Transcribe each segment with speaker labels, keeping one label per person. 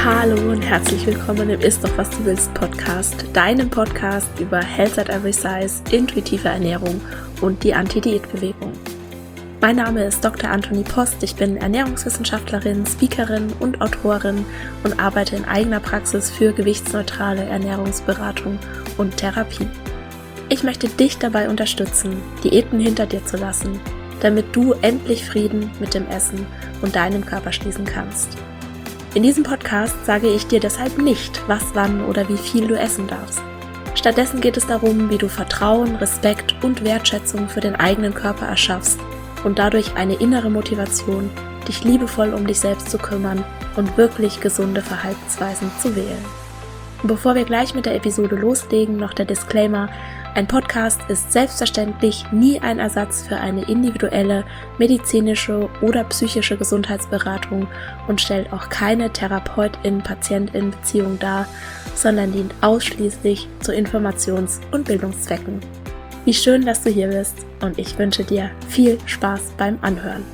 Speaker 1: Hallo und herzlich willkommen im Ist doch was du willst Podcast, deinem Podcast über Health at Every Size, intuitive Ernährung und die Anti-Diät-Bewegung. Mein Name ist Dr. Antonie Post, ich bin Ernährungswissenschaftlerin, Speakerin und Autorin und arbeite in eigener Praxis für gewichtsneutrale Ernährungsberatung und Therapie. Ich möchte dich dabei unterstützen, Diäten hinter dir zu lassen, damit du endlich Frieden mit dem Essen und deinem Körper schließen kannst. In diesem Podcast sage ich dir deshalb nicht, was, wann oder wie viel du essen darfst. Stattdessen geht es darum, wie du Vertrauen, Respekt und Wertschätzung für den eigenen Körper erschaffst und dadurch eine innere Motivation, dich liebevoll um dich selbst zu kümmern und wirklich gesunde Verhaltensweisen zu wählen. Und bevor wir gleich mit der Episode loslegen, noch der Disclaimer: Ein Podcast ist selbstverständlich nie ein Ersatz für eine individuelle medizinische oder psychische Gesundheitsberatung und stellt auch keine Therapeutin-Patientin-Beziehung dar, sondern dient ausschließlich zu Informations- und Bildungszwecken. Wie schön, dass du hier bist und ich wünsche dir viel Spaß beim Anhören.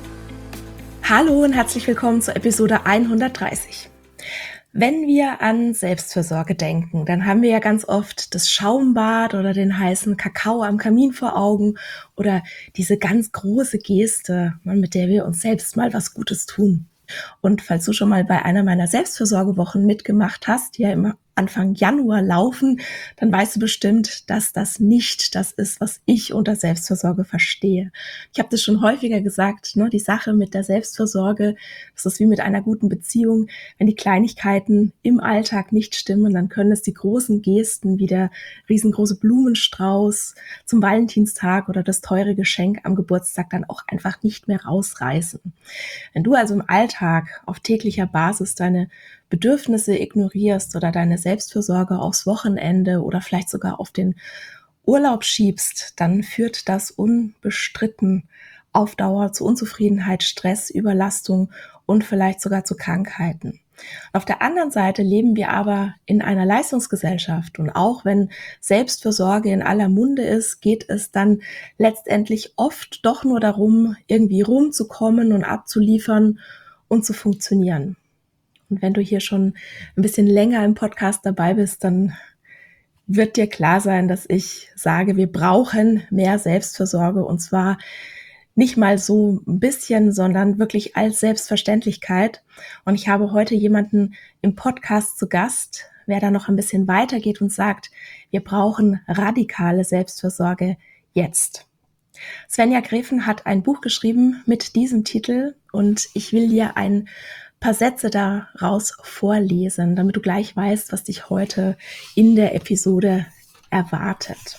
Speaker 1: Hallo und herzlich willkommen zur Episode 130. Wenn wir an Selbstfürsorge denken, dann haben wir ja ganz oft das Schaumbad oder den heißen Kakao am Kamin vor Augen oder diese ganz große Geste, mit der wir uns selbst mal was Gutes tun. Und falls du schon mal bei einer meiner Selbstfürsorgewochen mitgemacht hast, die ja immer Anfang Januar laufen, dann weißt du bestimmt, dass das nicht das ist, was ich unter Selbstfürsorge verstehe. Ich habe das schon häufiger gesagt, die Sache mit der Selbstfürsorge, das ist wie mit einer guten Beziehung. Wenn die Kleinigkeiten im Alltag nicht stimmen, dann können es die großen Gesten wie der riesengroße Blumenstrauß zum Valentinstag oder das teure Geschenk am Geburtstag dann auch einfach nicht mehr rausreißen. Wenn du also im Alltag auf täglicher Basis deine Bedürfnisse ignorierst oder deine Selbstfürsorge aufs Wochenende oder vielleicht sogar auf den Urlaub schiebst, dann führt das unbestritten auf Dauer zu Unzufriedenheit, Stress, Überlastung und vielleicht sogar zu Krankheiten. Auf der anderen Seite leben wir aber in einer Leistungsgesellschaft und auch wenn Selbstfürsorge in aller Munde ist, geht es dann letztendlich oft doch nur darum, irgendwie rumzukommen und abzuliefern und zu funktionieren. Und wenn du hier schon ein bisschen länger im Podcast dabei bist, dann wird dir klar sein, dass ich sage, wir brauchen mehr Selbstfürsorge und zwar nicht mal so ein bisschen, sondern wirklich als Selbstverständlichkeit. Und ich habe heute jemanden im Podcast zu Gast, wer da noch ein bisschen weitergeht und sagt, wir brauchen radikale Selbstfürsorge jetzt. Svenja Gräfen hat ein Buch geschrieben mit diesem Titel und ich will dir ein paar Sätze daraus vorlesen, damit du gleich weißt, was dich heute in der Episode erwartet.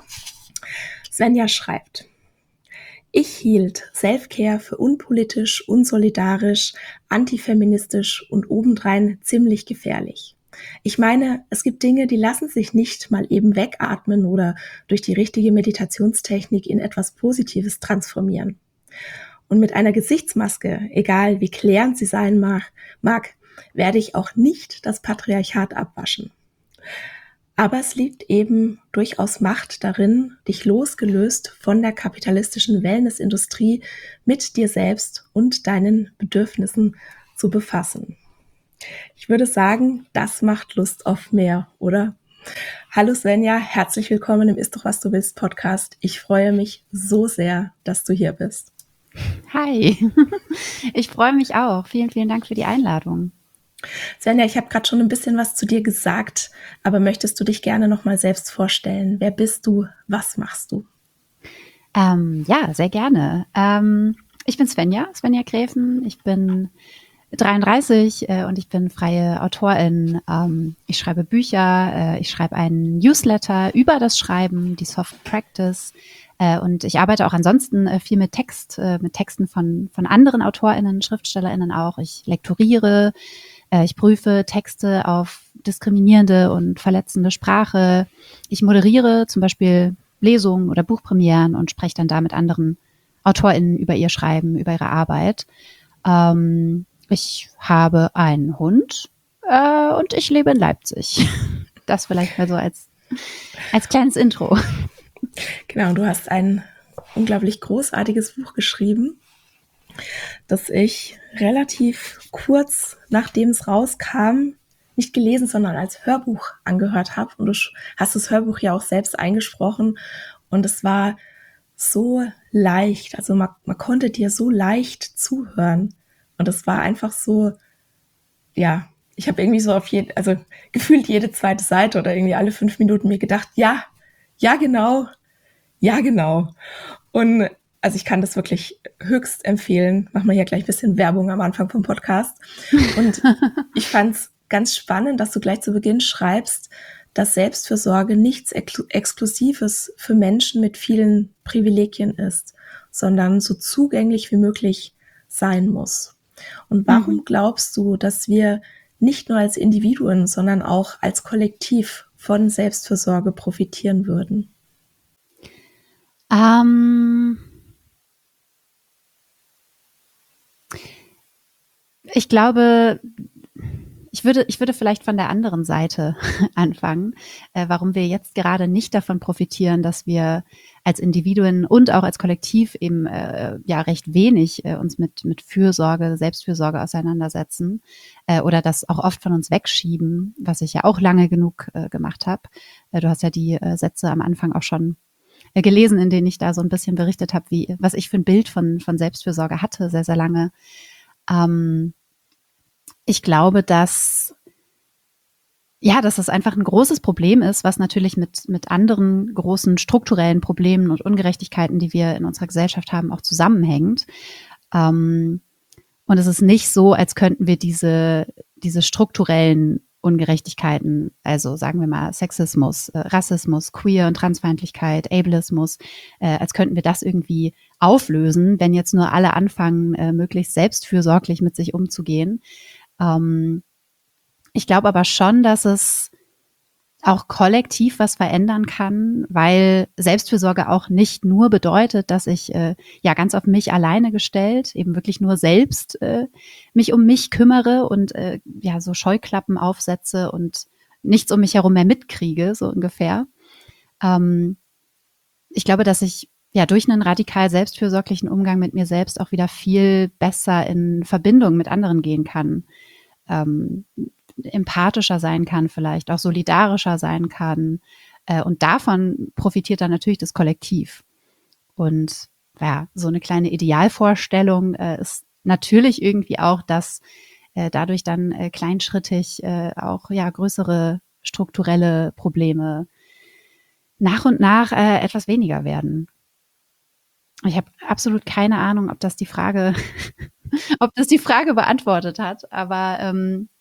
Speaker 1: Svenja schreibt: Ich hielt Selfcare für unpolitisch, unsolidarisch, antifeministisch und obendrein ziemlich gefährlich. Ich meine, es gibt Dinge, die lassen sich nicht mal eben wegatmen oder durch die richtige Meditationstechnik in etwas Positives transformieren. Und mit einer Gesichtsmaske, egal wie klärend sie sein mag, werde ich auch nicht das Patriarchat abwaschen. Aber es liegt eben durchaus Macht darin, dich losgelöst von der kapitalistischen Wellnessindustrie mit dir selbst und deinen Bedürfnissen zu befassen. Ich würde sagen, das macht Lust auf mehr, oder? Hallo Svenja, herzlich willkommen im Ist doch was du willst Podcast. Ich freue mich so sehr, dass du hier bist.
Speaker 2: Hi, ich freue mich auch. Vielen, vielen Dank für die Einladung.
Speaker 1: Svenja, ich habe gerade schon ein bisschen was zu dir gesagt, aber möchtest du dich gerne noch mal selbst vorstellen? Wer bist du? Was machst du?
Speaker 2: Ja, sehr gerne. Ich bin Svenja Gräfen. Ich bin 33 und ich bin freie Autorin. Ich schreibe Bücher, ich schreibe einen Newsletter über das Schreiben, die Soft Practice. Und ich arbeite auch ansonsten viel mit Texten von anderen AutorInnen, SchriftstellerInnen auch. Ich lektoriere, ich prüfe Texte auf diskriminierende und verletzende Sprache. Ich moderiere zum Beispiel Lesungen oder Buchpremieren und spreche dann da mit anderen AutorInnen über ihr Schreiben, über ihre Arbeit. Ich habe einen Hund und ich lebe in Leipzig. Das vielleicht mal so als kleines Intro.
Speaker 1: Genau, du hast ein unglaublich großartiges Buch geschrieben, das ich relativ kurz nachdem es rauskam nicht gelesen, sondern als Hörbuch angehört habe. Und du hast das Hörbuch ja auch selbst eingesprochen. Und es war so leicht. Also man konnte dir so leicht zuhören. Und es war einfach so, ja, ich habe irgendwie so also gefühlt jede zweite Seite oder irgendwie alle 5 Minuten mir gedacht, ja, ja, genau, ja, genau. Und also ich kann das wirklich höchst empfehlen. Machen wir hier gleich ein bisschen Werbung am Anfang vom Podcast. Und ich fand es ganz spannend, dass du gleich zu Beginn schreibst, dass Selbstfürsorge nichts Exklusives für Menschen mit vielen Privilegien ist, sondern so zugänglich wie möglich sein muss. Und warum glaubst du, dass wir nicht nur als Individuen, sondern auch als Kollektiv von Selbstfürsorge profitieren würden?
Speaker 2: Ich glaube, ich würde vielleicht von der anderen Seite anfangen, warum wir jetzt gerade nicht davon profitieren, dass wir als Individuen und auch als Kollektiv eben ja recht wenig uns mit Fürsorge, Selbstfürsorge auseinandersetzen oder das auch oft von uns wegschieben, was ich ja auch lange genug gemacht habe. Du hast ja die Sätze am Anfang auch schon gelesen, in denen ich da so ein bisschen berichtet habe, was ich für ein Bild von Selbstfürsorge hatte, sehr, sehr lange. Ich glaube, dass das einfach ein großes Problem ist, was natürlich mit anderen großen strukturellen Problemen und Ungerechtigkeiten, die wir in unserer Gesellschaft haben, auch zusammenhängt. Und es ist nicht so, als könnten wir diese strukturellen Ungerechtigkeiten, also sagen wir mal Sexismus, Rassismus, Queer- und Transfeindlichkeit, Ableismus, als könnten wir das irgendwie auflösen, wenn jetzt nur alle anfangen, möglichst selbstfürsorglich mit sich umzugehen. Ich glaube aber schon, dass es auch kollektiv was verändern kann, weil Selbstfürsorge auch nicht nur bedeutet, dass ich ganz auf mich alleine gestellt, eben wirklich nur selbst mich um mich kümmere und so Scheuklappen aufsetze und nichts um mich herum mehr mitkriege, so ungefähr. Ich glaube, dass ich durch einen radikal selbstfürsorglichen Umgang mit mir selbst auch wieder viel besser in Verbindung mit anderen gehen kann. Empathischer sein kann, vielleicht auch solidarischer sein kann. Und davon profitiert dann natürlich das Kollektiv. Und so eine kleine Idealvorstellung ist natürlich irgendwie auch, dass dadurch dann kleinschrittig auch größere strukturelle Probleme nach und nach etwas weniger werden. Ich habe absolut keine Ahnung, ob das die Frage beantwortet hat, aber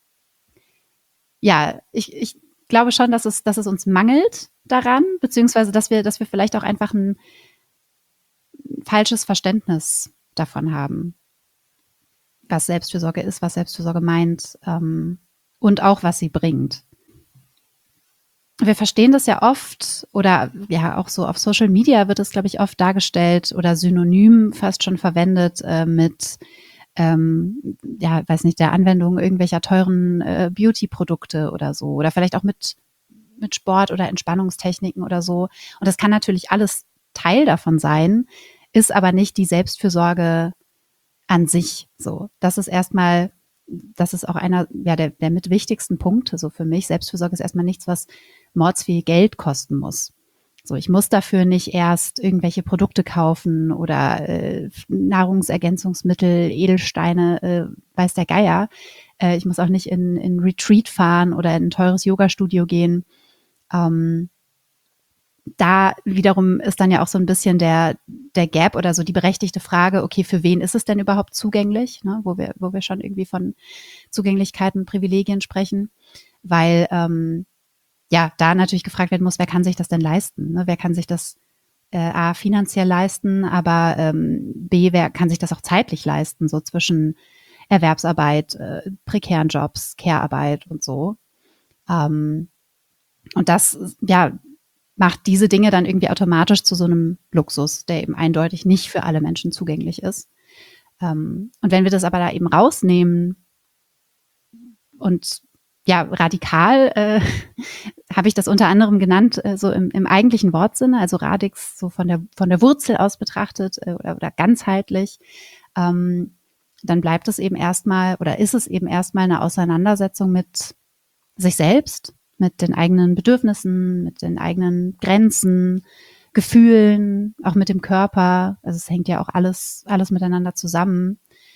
Speaker 2: ich glaube schon, dass es uns mangelt daran, beziehungsweise dass wir vielleicht auch einfach ein falsches Verständnis davon haben, was Selbstfürsorge ist, was Selbstfürsorge meint und auch, was sie bringt. Wir verstehen das ja oft oder auch so auf Social Media wird es, glaube ich, oft dargestellt oder synonym fast schon verwendet mit weiß nicht, der Anwendung irgendwelcher teuren Beauty-Produkte oder so oder vielleicht auch mit Sport oder Entspannungstechniken oder so. Und das kann natürlich alles Teil davon sein, ist aber nicht die Selbstfürsorge an sich so. Das ist auch einer der mit wichtigsten Punkte so für mich. Selbstfürsorge ist erstmal nichts, was mordsviel Geld kosten muss. So, ich muss dafür nicht erst irgendwelche Produkte kaufen oder Nahrungsergänzungsmittel, Edelsteine, weiß der Geier. Ich muss auch nicht in Retreat fahren oder in ein teures Yoga-Studio gehen. Da wiederum ist dann ja auch so ein bisschen der Gap oder so die berechtigte Frage, okay, für wen ist es denn überhaupt zugänglich, ne? Wo wir schon irgendwie von Zugänglichkeiten, Privilegien sprechen, weil da natürlich gefragt werden muss, wer kann sich das denn leisten? Ne? Wer kann sich das A, finanziell leisten, aber B, wer kann sich das auch zeitlich leisten, so zwischen Erwerbsarbeit, prekären Jobs, Care-Arbeit und so. Und das, macht diese Dinge dann irgendwie automatisch zu so einem Luxus, der eben eindeutig nicht für alle Menschen zugänglich ist. Und wenn wir das aber da eben rausnehmen und radikal habe ich das unter anderem genannt, so im eigentlichen Wortsinne, also radix so von der Wurzel aus betrachtet oder ganzheitlich, dann bleibt es eben erstmal oder ist es eben erstmal eine Auseinandersetzung mit sich selbst, mit den eigenen Bedürfnissen, mit den eigenen Grenzen, Gefühlen, auch mit dem Körper. Also es hängt ja auch alles miteinander zusammen.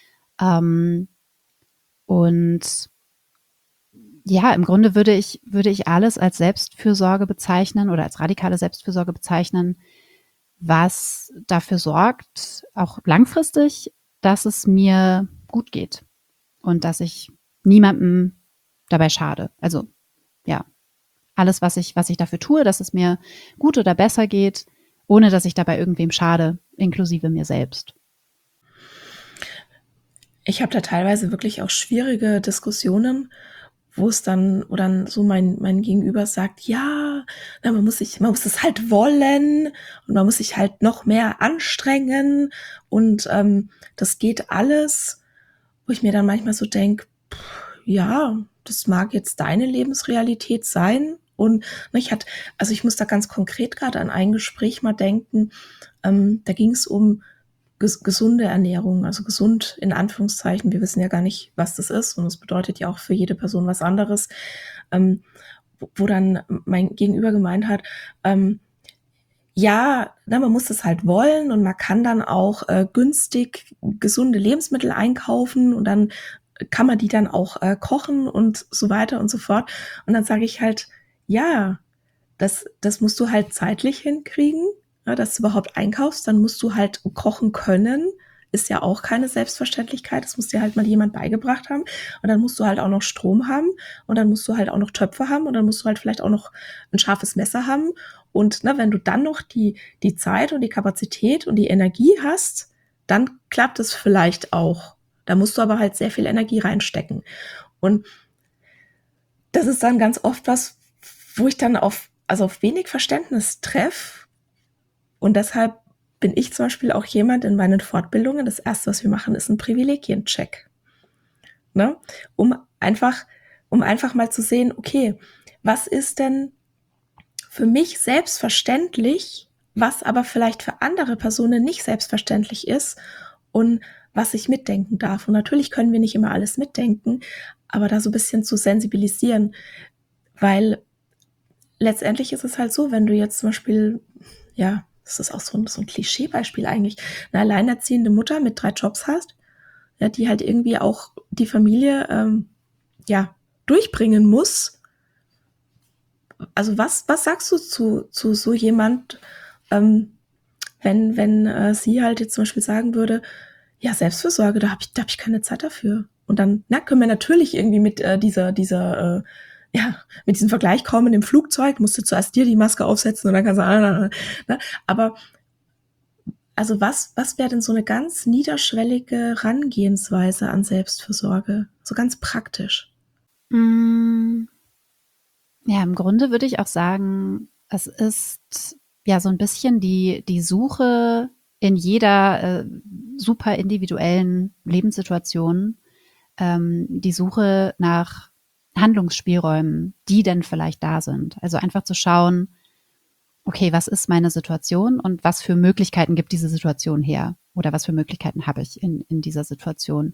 Speaker 2: Und ja, im Grunde würde ich alles als Selbstfürsorge bezeichnen oder als radikale Selbstfürsorge bezeichnen, was dafür sorgt, auch langfristig, dass es mir gut geht und dass ich niemandem dabei schade. Also ja, alles, was ich dafür tue, dass es mir gut oder besser geht, ohne dass ich dabei irgendwem schade, inklusive mir selbst.
Speaker 1: Ich habe da teilweise wirklich auch schwierige Diskussionen, wo dann so mein Gegenüber sagt, ja, na, man muss es halt wollen und man muss sich halt noch mehr anstrengen und das geht alles, wo ich mir dann manchmal so denke, ja, das mag jetzt deine Lebensrealität sein. Und ich muss da ganz konkret gerade an ein Gespräch mal denken. Da ging es um gesunde Ernährung, also gesund in Anführungszeichen. Wir wissen ja gar nicht, was das ist und es bedeutet ja auch für jede Person was anderes. Wo dann mein Gegenüber gemeint hat, ja, man muss es halt wollen und man kann dann auch günstig gesunde Lebensmittel einkaufen und dann kann man die dann auch kochen und so weiter und so fort. Und dann sage ich halt, ja, das musst du halt zeitlich hinkriegen, ja, dass du überhaupt einkaufst. Dann musst du halt kochen können. Ist ja auch keine Selbstverständlichkeit. Das muss dir halt mal jemand beigebracht haben. Und dann musst du halt auch noch Strom haben. Und dann musst du halt auch noch Töpfe haben. Und dann musst du halt vielleicht auch noch ein scharfes Messer haben. Und wenn du dann noch die Zeit und die Kapazität und die Energie hast, dann klappt es vielleicht auch. Da musst du aber halt sehr viel Energie reinstecken. Und das ist dann ganz oft was, wo ich dann auf wenig Verständnis treffe. Und deshalb bin ich zum Beispiel auch jemand in meinen Fortbildungen, das Erste, was wir machen, ist ein Privilegiencheck. Ne? Um einfach mal zu sehen, okay, was ist denn für mich selbstverständlich, was aber vielleicht für andere Personen nicht selbstverständlich ist und was ich mitdenken darf. Und natürlich können wir nicht immer alles mitdenken, aber da so ein bisschen zu sensibilisieren, weil letztendlich ist es halt so, wenn du jetzt zum Beispiel, ja, das ist auch so ein Klischeebeispiel eigentlich, eine alleinerziehende Mutter mit 3 Jobs hast, ja, die halt irgendwie auch die Familie durchbringen muss. Also was sagst du zu so jemand, wenn sie halt jetzt zum Beispiel sagen würde, ja, Selbstfürsorge, da hab ich keine Zeit dafür. Und dann können wir natürlich irgendwie mit mit diesem Vergleich kommen im Flugzeug, musst du zuerst dir die Maske aufsetzen und dann kannst du, ne? Aber also was wäre denn so eine ganz niederschwellige Herangehensweise an Selbstfürsorge? So ganz praktisch.
Speaker 2: Ja, im Grunde würde ich auch sagen, es ist ja so ein bisschen die Suche in jeder super individuellen Lebenssituation, die Suche nach Handlungsspielräumen, die denn vielleicht da sind. Also einfach zu schauen, okay, was ist meine Situation und was für Möglichkeiten gibt diese Situation her? Oder was für Möglichkeiten habe ich in dieser Situation?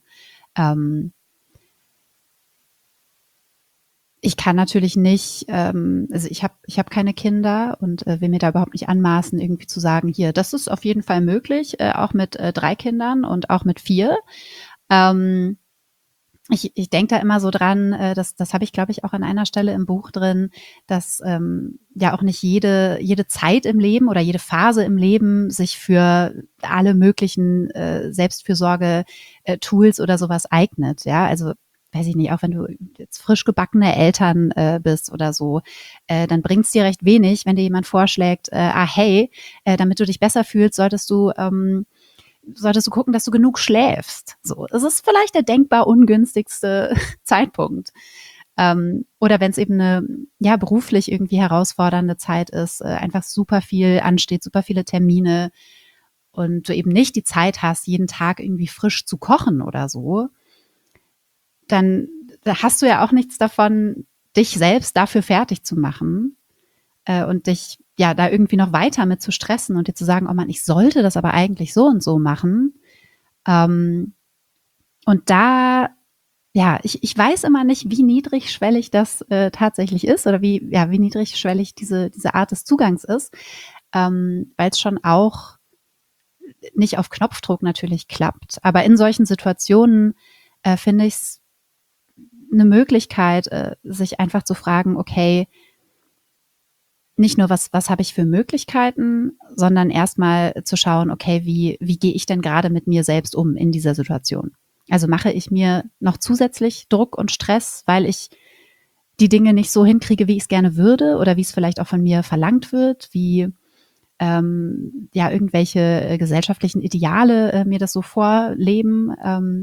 Speaker 2: Ich kann natürlich nicht, also ich hab keine Kinder und will mir da überhaupt nicht anmaßen, irgendwie zu sagen, hier, das ist auf jeden Fall möglich, auch mit 3 Kindern und auch mit 4. Ähm, ich denke da immer so dran, das habe ich, glaube ich, auch an einer Stelle im Buch drin, dass ja auch nicht jede Zeit im Leben oder jede Phase im Leben sich für alle möglichen Selbstfürsorge-Tools oder sowas eignet. Ja, also weiß ich nicht, auch wenn du jetzt frisch gebackene Eltern bist oder so, dann bringt's dir recht wenig, wenn dir jemand vorschlägt, hey, damit du dich besser fühlst, solltest du gucken, dass du genug schläfst. So, es ist vielleicht der denkbar ungünstigste Zeitpunkt. Oder wenn es eben eine beruflich irgendwie herausfordernde Zeit ist, einfach super viel ansteht, super viele Termine und du eben nicht die Zeit hast, jeden Tag irgendwie frisch zu kochen oder so, dann hast du ja auch nichts davon, dich selbst dafür fertig zu machen und dich ja da irgendwie noch weiter mit zu stressen und dir zu sagen, oh Mann, ich sollte das aber eigentlich so und so machen. Und da ja, ich weiß immer nicht, wie niedrigschwellig das tatsächlich ist oder wie niedrigschwellig diese Art des Zugangs ist, weil es schon auch nicht auf Knopfdruck natürlich klappt. Aber in solchen Situationen finde ich es eine Möglichkeit, sich einfach zu fragen, okay, nicht nur, was habe ich für Möglichkeiten, sondern erstmal zu schauen, okay, wie gehe ich denn gerade mit mir selbst um in dieser Situation? Also mache ich mir noch zusätzlich Druck und Stress, weil ich die Dinge nicht so hinkriege, wie ich es gerne würde oder wie es vielleicht auch von mir verlangt wird, wie irgendwelche gesellschaftlichen Ideale mir das so vorleben,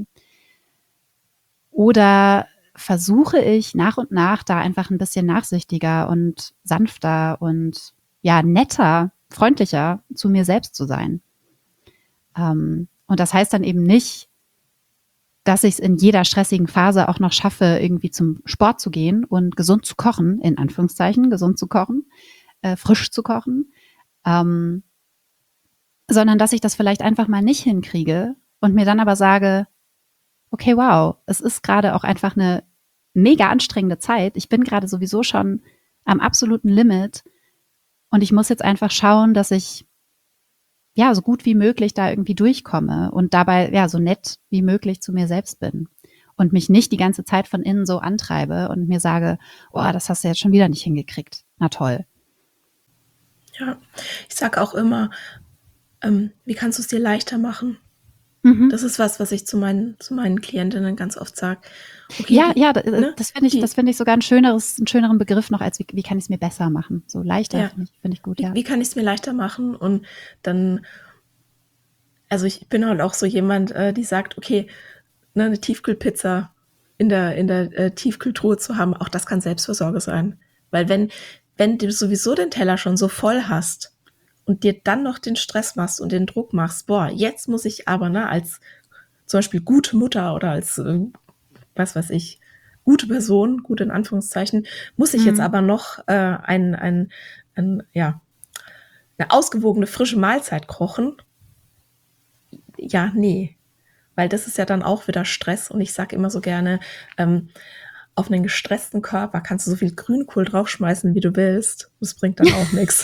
Speaker 2: oder versuche ich nach und nach da einfach ein bisschen nachsichtiger und sanfter und ja, netter, freundlicher zu mir selbst zu sein. Und das heißt dann eben nicht, dass ich es in jeder stressigen Phase auch noch schaffe, irgendwie zum Sport zu gehen und gesund zu kochen, in Anführungszeichen, gesund zu kochen, frisch zu kochen, sondern dass ich das vielleicht einfach mal nicht hinkriege und mir dann aber sage, okay, wow, es ist gerade auch einfach eine mega anstrengende Zeit. Ich bin gerade sowieso schon am absoluten Limit und ich muss jetzt einfach schauen, dass ich ja so gut wie möglich da irgendwie durchkomme und dabei ja so nett wie möglich zu mir selbst bin und mich nicht die ganze Zeit von innen so antreibe und mir sage, oh, das hast du jetzt schon wieder nicht hingekriegt. Na toll.
Speaker 1: Ja, ich sage auch immer, wie kannst du es dir leichter machen? Das ist was ich zu meinen Klientinnen ganz oft sage. Okay,
Speaker 2: das finde ich sogar einen schöneren Begriff noch als wie kann ich es mir besser machen. So leichter finde ich gut, ja.
Speaker 1: Wie kann ich es mir leichter machen? Und dann, also ich bin halt auch so jemand, die sagt, okay, ne, eine Tiefkühlpizza in der Tiefkühltruhe zu haben, auch das kann Selbstversorge sein. Weil wenn du sowieso den Teller schon so voll hast und dir dann noch den Stress machst und den Druck machst, boah, jetzt muss ich aber, ne, als zum Beispiel gute Mutter oder als, was weiß ich, gute Person, gut in Anführungszeichen, muss ich jetzt aber noch eine ausgewogene, frische Mahlzeit kochen. Ja, nee. Weil das ist ja dann auch wieder Stress. Und ich sage immer so gerne, auf einen gestressten Körper kannst du so viel Grünkohl draufschmeißen, wie du willst. Das bringt dann auch nichts.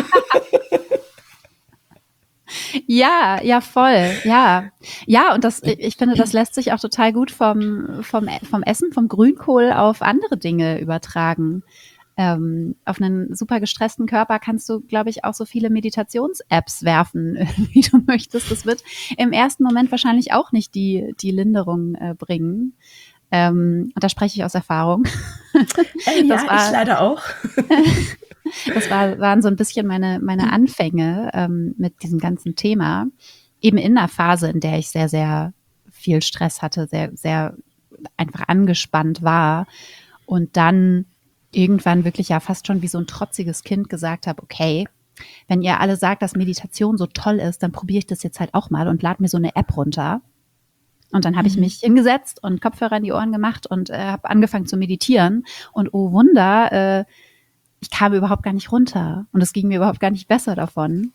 Speaker 2: Ja, voll, ja. Ja, und ich finde, das lässt sich auch total gut vom Essen, vom Grünkohl auf andere Dinge übertragen. Auf einen super gestressten Körper kannst du, glaube ich, auch so viele Meditations-Apps werfen, wie du möchtest. Das wird im ersten Moment wahrscheinlich auch nicht die Linderung bringen. Und da spreche ich aus Erfahrung.
Speaker 1: Ja, ich leider auch.
Speaker 2: Das waren so ein bisschen meine Anfänge mit diesem ganzen Thema. Eben in einer Phase, in der ich sehr, sehr viel Stress hatte, sehr, sehr einfach angespannt war. Und dann irgendwann wirklich ja fast schon wie so ein trotziges Kind gesagt habe, okay, wenn ihr alle sagt, dass Meditation so toll ist, dann probiere ich das jetzt halt auch mal und lade mir so eine App runter. Und dann habe ich mich hingesetzt und Kopfhörer in die Ohren gemacht und habe angefangen zu meditieren. Und oh Wunder, ich kam überhaupt gar nicht runter und es ging mir überhaupt gar nicht besser davon,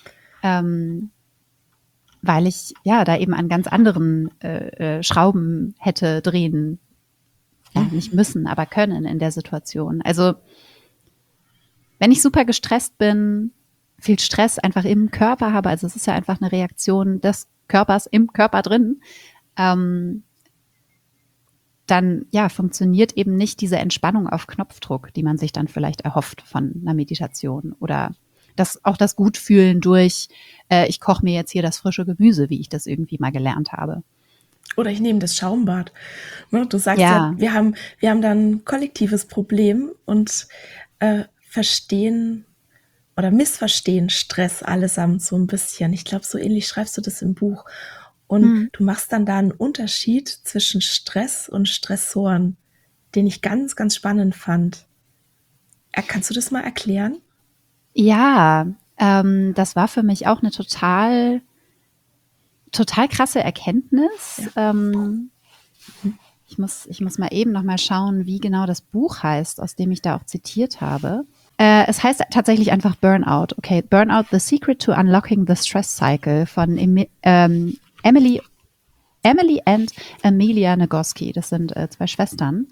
Speaker 2: weil ich ja da eben an ganz anderen Schrauben hätte drehen, nicht müssen, aber können in der Situation. Also wenn ich super gestresst bin, viel Stress einfach im Körper habe, also es ist ja einfach eine Reaktion des Körpers im Körper drin, dann ja funktioniert eben nicht diese Entspannung auf Knopfdruck, die man sich dann vielleicht erhofft von einer Meditation oder auch das Gutfühlen durch, ich koche mir jetzt hier das frische Gemüse, wie ich das irgendwie mal gelernt habe.
Speaker 1: Oder ich nehme das Schaumbad. Du sagst ja, wir haben da ein kollektives Problem und verstehen oder missverstehen Stress allesamt so ein bisschen. Ich glaube, so ähnlich schreibst du das im Buch. Und du machst dann da einen Unterschied zwischen Stress und Stressoren, den ich ganz, ganz spannend fand. Kannst du das mal erklären?
Speaker 2: Ja, das war für mich auch eine total krasse Erkenntnis. Ja. Ich muss mal eben noch mal schauen, wie genau das Buch heißt, aus dem ich da auch zitiert habe. Es heißt tatsächlich einfach Burnout. Okay, Burnout, The Secret to Unlocking the Stress Cycle von Emily Emily and Amelia Nagoski. Das sind 2 Schwestern,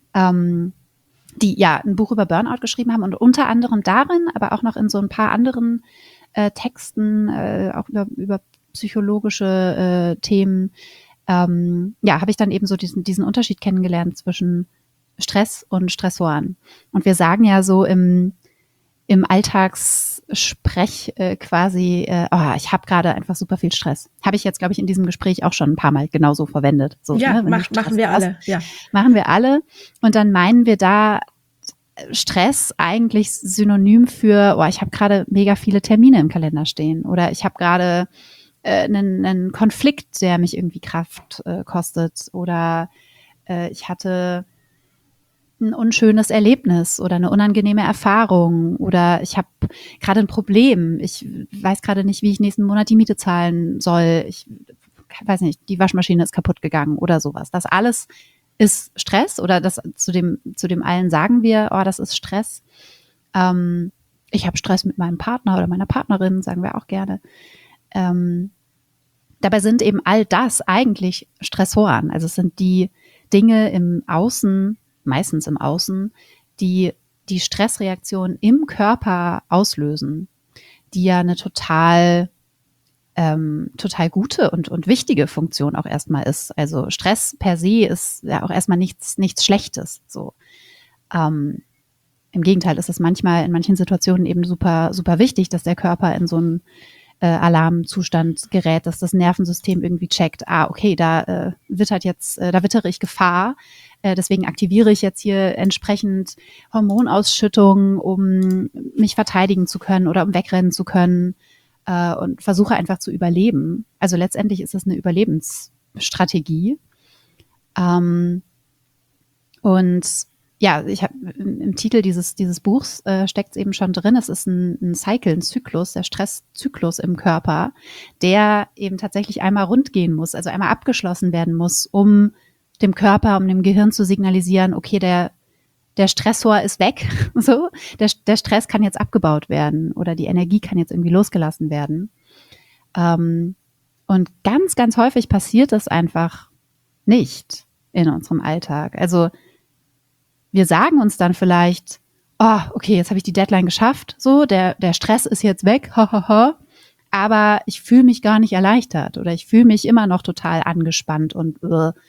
Speaker 2: die ja ein Buch über Burnout geschrieben haben und unter anderem darin, aber auch noch in so ein paar anderen Texten, auch über psychologische Themen, habe ich dann eben so diesen Unterschied kennengelernt zwischen Stress und Stressoren. Und wir sagen ja so im Alltagssprech quasi, ich habe gerade einfach super viel Stress. Habe ich jetzt, glaube ich, in diesem Gespräch auch schon ein paar Mal genauso verwendet. So,
Speaker 1: ja,
Speaker 2: ne,
Speaker 1: machen wir alle. Ja.
Speaker 2: Machen wir alle. Und dann meinen wir da Stress eigentlich synonym für, ich habe gerade mega viele Termine im Kalender stehen oder ich habe gerade einen Konflikt, der mich irgendwie Kraft kostet oder ich hatte ein unschönes Erlebnis oder eine unangenehme Erfahrung oder ich habe gerade ein Problem. Ich weiß gerade nicht, wie ich nächsten Monat die Miete zahlen soll. Ich weiß nicht, die Waschmaschine ist kaputt gegangen oder sowas. Das alles ist Stress oder das zu dem allen sagen wir, das ist Stress. Ich habe Stress mit meinem Partner oder meiner Partnerin, sagen wir auch gerne. Dabei sind eben all das eigentlich Stressoren. Also es sind die Dinge im Außen, meistens im Außen, die Stressreaktion im Körper auslösen, die ja eine total gute und wichtige Funktion auch erstmal ist. Also Stress per se ist ja auch erstmal nichts Schlechtes. So. Im Gegenteil ist es manchmal in manchen Situationen eben super, super wichtig, dass der Körper in so einen Alarmzustand gerät, dass das Nervensystem irgendwie checkt, okay, da wittere ich Gefahr, deswegen aktiviere ich jetzt hier entsprechend Hormonausschüttung, um mich verteidigen zu können oder um wegrennen zu können und versuche einfach zu überleben. Also letztendlich ist es eine Überlebensstrategie. Und ja, ich habe im Titel dieses Buchs steckt es eben schon drin. Es ist ein Cycle, ein Zyklus, der Stresszyklus im Körper, der eben tatsächlich einmal rund gehen muss, also einmal abgeschlossen werden muss, um dem Körper, um dem Gehirn zu signalisieren, okay, der Stressor ist weg, so, der Stress kann jetzt abgebaut werden oder die Energie kann jetzt irgendwie losgelassen werden. Und ganz, ganz häufig passiert das einfach nicht in unserem Alltag. Also wir sagen uns dann vielleicht, okay, jetzt habe ich die Deadline geschafft, so, der Stress ist jetzt weg, aber ich fühle mich gar nicht erleichtert oder ich fühle mich immer noch total angespannt und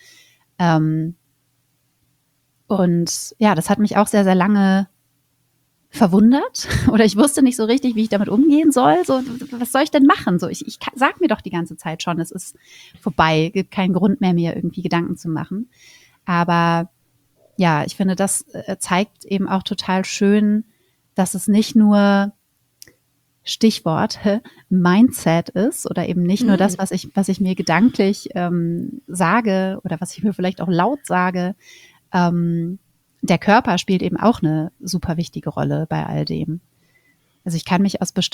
Speaker 2: ja, das hat mich auch sehr, sehr lange verwundert oder ich wusste nicht so richtig, wie ich damit umgehen soll. So, was soll ich denn machen? So, ich sag mir doch die ganze Zeit schon, es ist vorbei, gibt keinen Grund mehr, mir irgendwie Gedanken zu machen. Aber ja, ich finde, das zeigt eben auch total schön, dass es nicht nur Stichwort Mindset ist oder eben nicht nur das, was ich mir gedanklich sage oder was ich mir vielleicht auch laut sage. Der Körper spielt eben auch eine super wichtige Rolle bei all dem. Also ich kann mich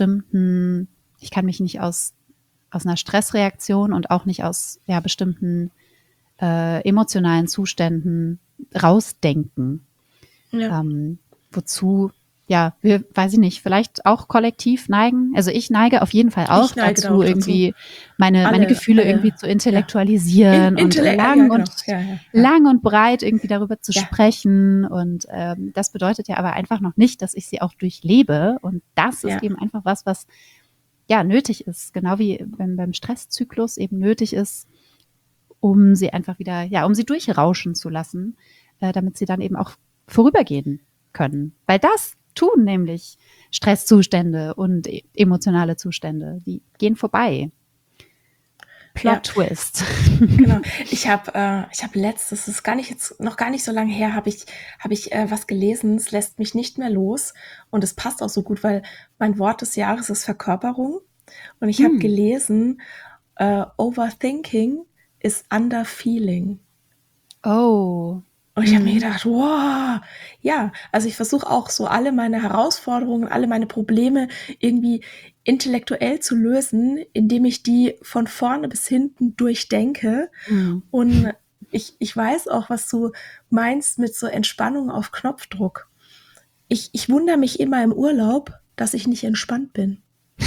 Speaker 2: nicht aus einer Stressreaktion und auch nicht aus bestimmten emotionalen Zuständen rausdenken. Ja. Wozu, weiß ich nicht, vielleicht auch kollektiv neigen. Also ich neige auf jeden Fall auch dazu, irgendwie meine Gefühle irgendwie zu intellektualisieren und lang und breit irgendwie darüber zu sprechen. Und das bedeutet ja aber einfach noch nicht, dass ich sie auch durchlebe. Und das ist eben einfach was nötig ist. Genau wie beim Stresszyklus eben nötig ist, um sie einfach wieder, um sie durchrauschen zu lassen, damit sie dann eben auch vorübergehen können. Weil das tun nämlich Stresszustände und emotionale Zustände. Die gehen vorbei. Plot-Twist.
Speaker 1: Genau. Ich habe letztes, das ist noch gar nicht so lange her, habe ich was gelesen, es lässt mich nicht mehr los und es passt auch so gut, weil mein Wort des Jahres ist Verkörperung und ich habe gelesen, Overthinking is Underfeeling.
Speaker 2: Oh.
Speaker 1: Und ich habe mir gedacht, wow, ja, also ich versuche auch so alle meine Herausforderungen, alle meine Probleme irgendwie intellektuell zu lösen, indem ich die von vorne bis hinten durchdenke. Und ich weiß auch, was du meinst mit so Entspannung auf Knopfdruck. Ich wundere mich immer im Urlaub, dass ich nicht entspannt bin.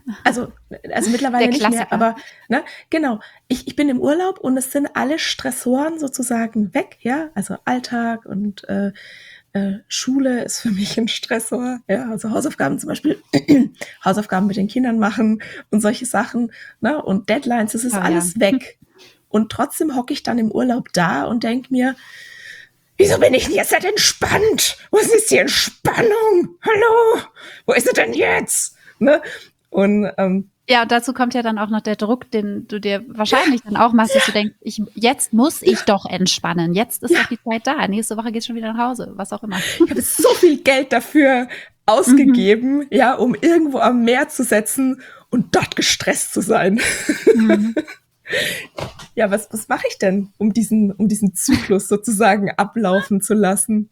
Speaker 1: Also mittlerweile
Speaker 2: Der
Speaker 1: nicht mehr,
Speaker 2: Klassiker.
Speaker 1: aber ne, genau. Ich bin im Urlaub und es sind alle Stressoren sozusagen weg, ja. Also Alltag und Schule ist für mich ein Stressor, ja. Also Hausaufgaben zum Beispiel, Hausaufgaben mit den Kindern machen und solche Sachen, ne? Und Deadlines, es ist
Speaker 2: Oh ja.
Speaker 1: alles weg. Und trotzdem hocke ich dann im Urlaub da und denke mir, wieso bin ich denn jetzt nicht entspannt? Wo ist die Entspannung? Hallo? Wo ist sie denn jetzt? Ne? Und
Speaker 2: Ja, und dazu kommt ja dann auch noch der Druck, den du dir wahrscheinlich dann auch machst, dass du denkst, jetzt muss ich doch entspannen. Jetzt ist doch die Zeit da. Nächste Woche geht's schon wieder nach Hause, was auch immer.
Speaker 1: ich habe so viel Geld dafür
Speaker 2: Mhm.
Speaker 1: ausgegeben, ja, um irgendwo am Meer zu setzen und dort gestresst zu sein.
Speaker 2: Mhm.
Speaker 1: Ja, was mache ich denn, um diesen Zyklus sozusagen ablaufen zu lassen?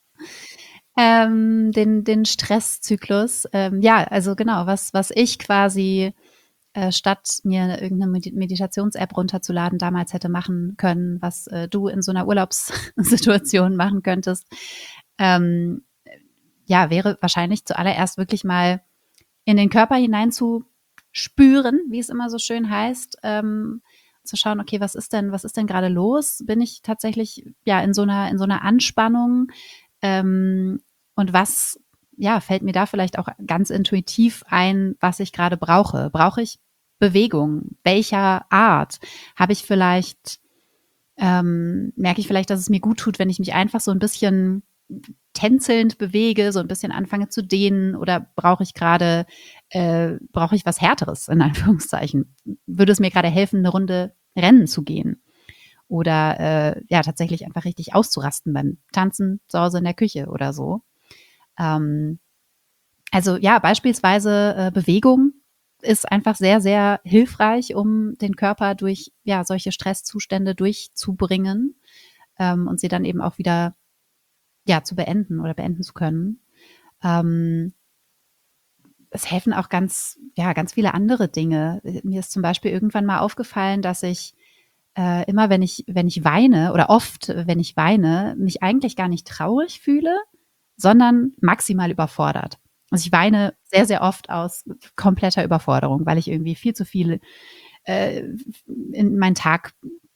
Speaker 2: Den Stresszyklus. Ja, also genau, was ich quasi statt mir irgendeine Meditations-App runterzuladen, damals hätte machen können, was du in so einer Urlaubssituation machen könntest, ja, wäre wahrscheinlich zuallererst wirklich mal in den Körper hineinzuspüren, wie es immer so schön heißt, zu schauen, okay, was ist denn gerade los? Bin ich tatsächlich ja in so einer Anspannung? Und was, ja, fällt mir da vielleicht auch ganz intuitiv ein, was ich gerade brauche? Brauche ich Bewegung? Welcher Art? Habe ich vielleicht, merke ich vielleicht, dass es mir gut tut, wenn ich mich einfach so ein bisschen tänzelnd bewege, so ein bisschen anfange zu dehnen, oder brauche ich was Härteres, in Anführungszeichen? Würde es mir gerade helfen, eine Runde Rennen zu gehen? Oder ja, tatsächlich einfach richtig auszurasten beim Tanzen zu Hause in der Küche oder so. Ähm, also ja, beispielsweise Bewegung ist einfach sehr, sehr hilfreich, um den Körper durch ja solche Stresszustände durchzubringen, und sie dann eben auch wieder ja zu beenden oder beenden zu können. Ähm, Es helfen auch ganz viele andere Dinge. Mir ist zum Beispiel irgendwann mal aufgefallen, dass ich immer, wenn ich weine oder oft, wenn ich weine, mich eigentlich gar nicht traurig fühle, sondern maximal überfordert. Also ich weine sehr, sehr oft aus kompletter Überforderung, weil ich irgendwie viel zu viel äh, in meinen Tag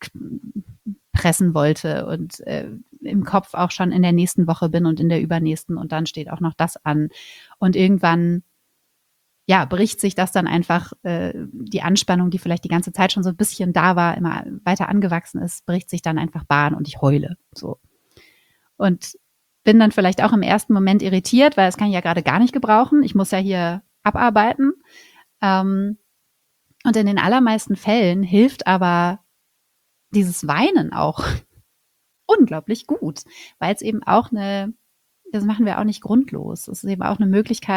Speaker 2: pressen wollte und im Kopf auch schon in der nächsten Woche bin und in der übernächsten, und dann steht auch noch das an. Und irgendwann ja, bricht sich das dann einfach, die Anspannung, die vielleicht die ganze Zeit schon so ein bisschen da war, immer weiter angewachsen ist, bricht sich dann einfach Bahn und ich heule. So. Und bin dann vielleicht auch im ersten Moment irritiert, weil das kann ich ja gerade gar nicht gebrauchen. Ich muss ja hier abarbeiten. Ähm, und in den allermeisten Fällen hilft aber dieses Weinen auch unglaublich gut, weil es eben auch das machen wir auch nicht grundlos. Es ist eben auch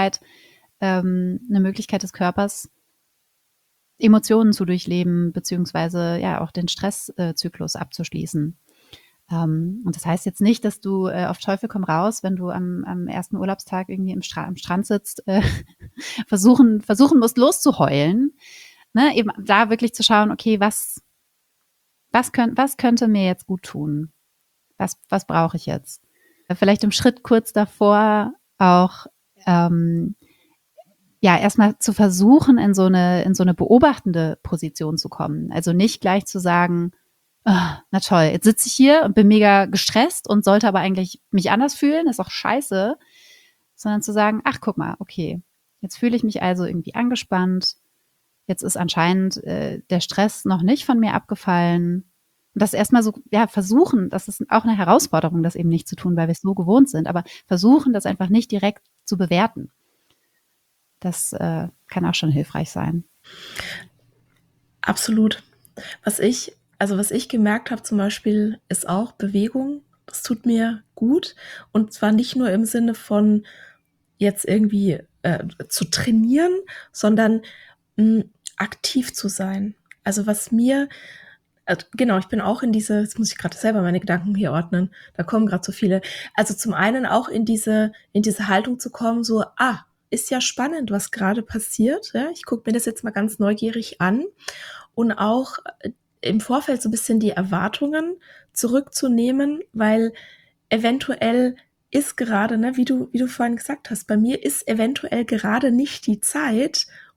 Speaker 2: eine Möglichkeit des Körpers, Emotionen zu durchleben, beziehungsweise ja auch den Stresszyklus abzuschließen. Und das heißt jetzt nicht, dass du auf Teufel komm raus, wenn du am ersten Urlaubstag irgendwie am Strand sitzt, versuchen musst loszuheulen. Ne? Eben da wirklich zu schauen, okay, was könnte mir jetzt gut tun? Was brauche ich jetzt? Vielleicht im Schritt kurz davor auch ähm, ja, erstmal zu versuchen, in so eine beobachtende Position zu kommen. Also nicht gleich zu sagen, oh, na toll, jetzt sitze ich hier und bin mega gestresst und sollte aber eigentlich mich anders fühlen, ist auch scheiße, sondern zu sagen, ach, guck mal, okay, jetzt fühle ich mich also irgendwie angespannt, jetzt ist anscheinend der Stress noch nicht von mir abgefallen. Und das erstmal so, ja, versuchen, das ist auch eine Herausforderung, das eben nicht zu tun, weil wir es so gewohnt sind, aber versuchen, das einfach nicht direkt zu bewerten. Das kann auch schon hilfreich sein.
Speaker 1: Absolut. Was ich gemerkt habe zum Beispiel, ist auch Bewegung. Das tut mir gut. Und zwar nicht nur im Sinne von jetzt irgendwie zu trainieren, sondern aktiv zu sein. Also was mir, genau, ich bin auch in diese, jetzt muss ich gerade selber meine Gedanken hier ordnen, da kommen gerade so viele. Also zum einen auch in diese Haltung zu kommen, so, ist ja spannend, was gerade passiert. Ja? Ich gucke mir das jetzt mal ganz neugierig an und auch im Vorfeld so ein bisschen die Erwartungen zurückzunehmen, weil eventuell ist gerade, ne, wie du vorhin gesagt hast, bei mir ist eventuell gerade nicht die Zeit,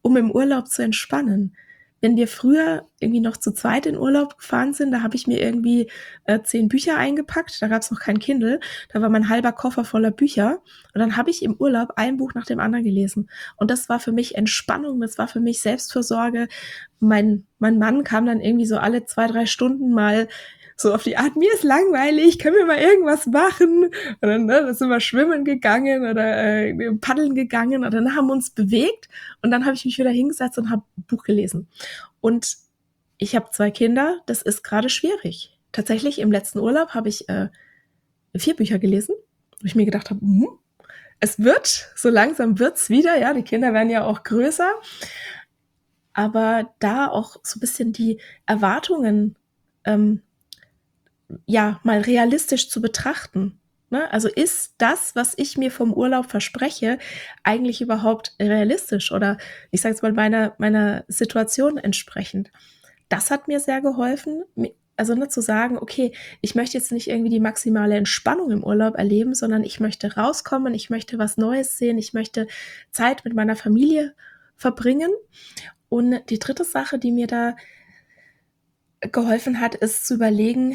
Speaker 1: um im Urlaub zu entspannen. Wenn wir früher irgendwie noch zu zweit in Urlaub gefahren sind, da habe ich mir irgendwie 10 Bücher eingepackt, da gab es noch kein Kindle, da war mein halber Koffer voller Bücher und dann habe ich im Urlaub ein Buch nach dem anderen gelesen. Und das war für mich Entspannung, das war für mich Selbstfürsorge. Mein Mann kam dann irgendwie so alle 2, 3 Stunden mal so auf die Art, mir ist langweilig, können wir mal irgendwas machen? Und dann sind wir schwimmen gegangen oder paddeln gegangen und dann haben wir uns bewegt und dann habe ich mich wieder hingesetzt und habe ein Buch gelesen. Und ich habe 2 Kinder, das ist gerade schwierig. Tatsächlich im letzten Urlaub habe ich 4 Bücher gelesen, wo ich mir gedacht habe, es wird, so langsam wird's wieder, ja, die Kinder werden ja auch größer, aber da auch so ein bisschen die Erwartungen mal realistisch zu betrachten. Ne? Also ist das, was ich mir vom Urlaub verspreche, eigentlich überhaupt realistisch oder ich sage jetzt mal meiner Situation entsprechend? Das hat mir sehr geholfen, also zu sagen, okay, ich möchte jetzt nicht irgendwie die maximale Entspannung im Urlaub erleben, sondern ich möchte rauskommen, ich möchte was Neues sehen, ich möchte Zeit mit meiner Familie verbringen. Und die dritte Sache, die mir da geholfen hat, ist zu überlegen,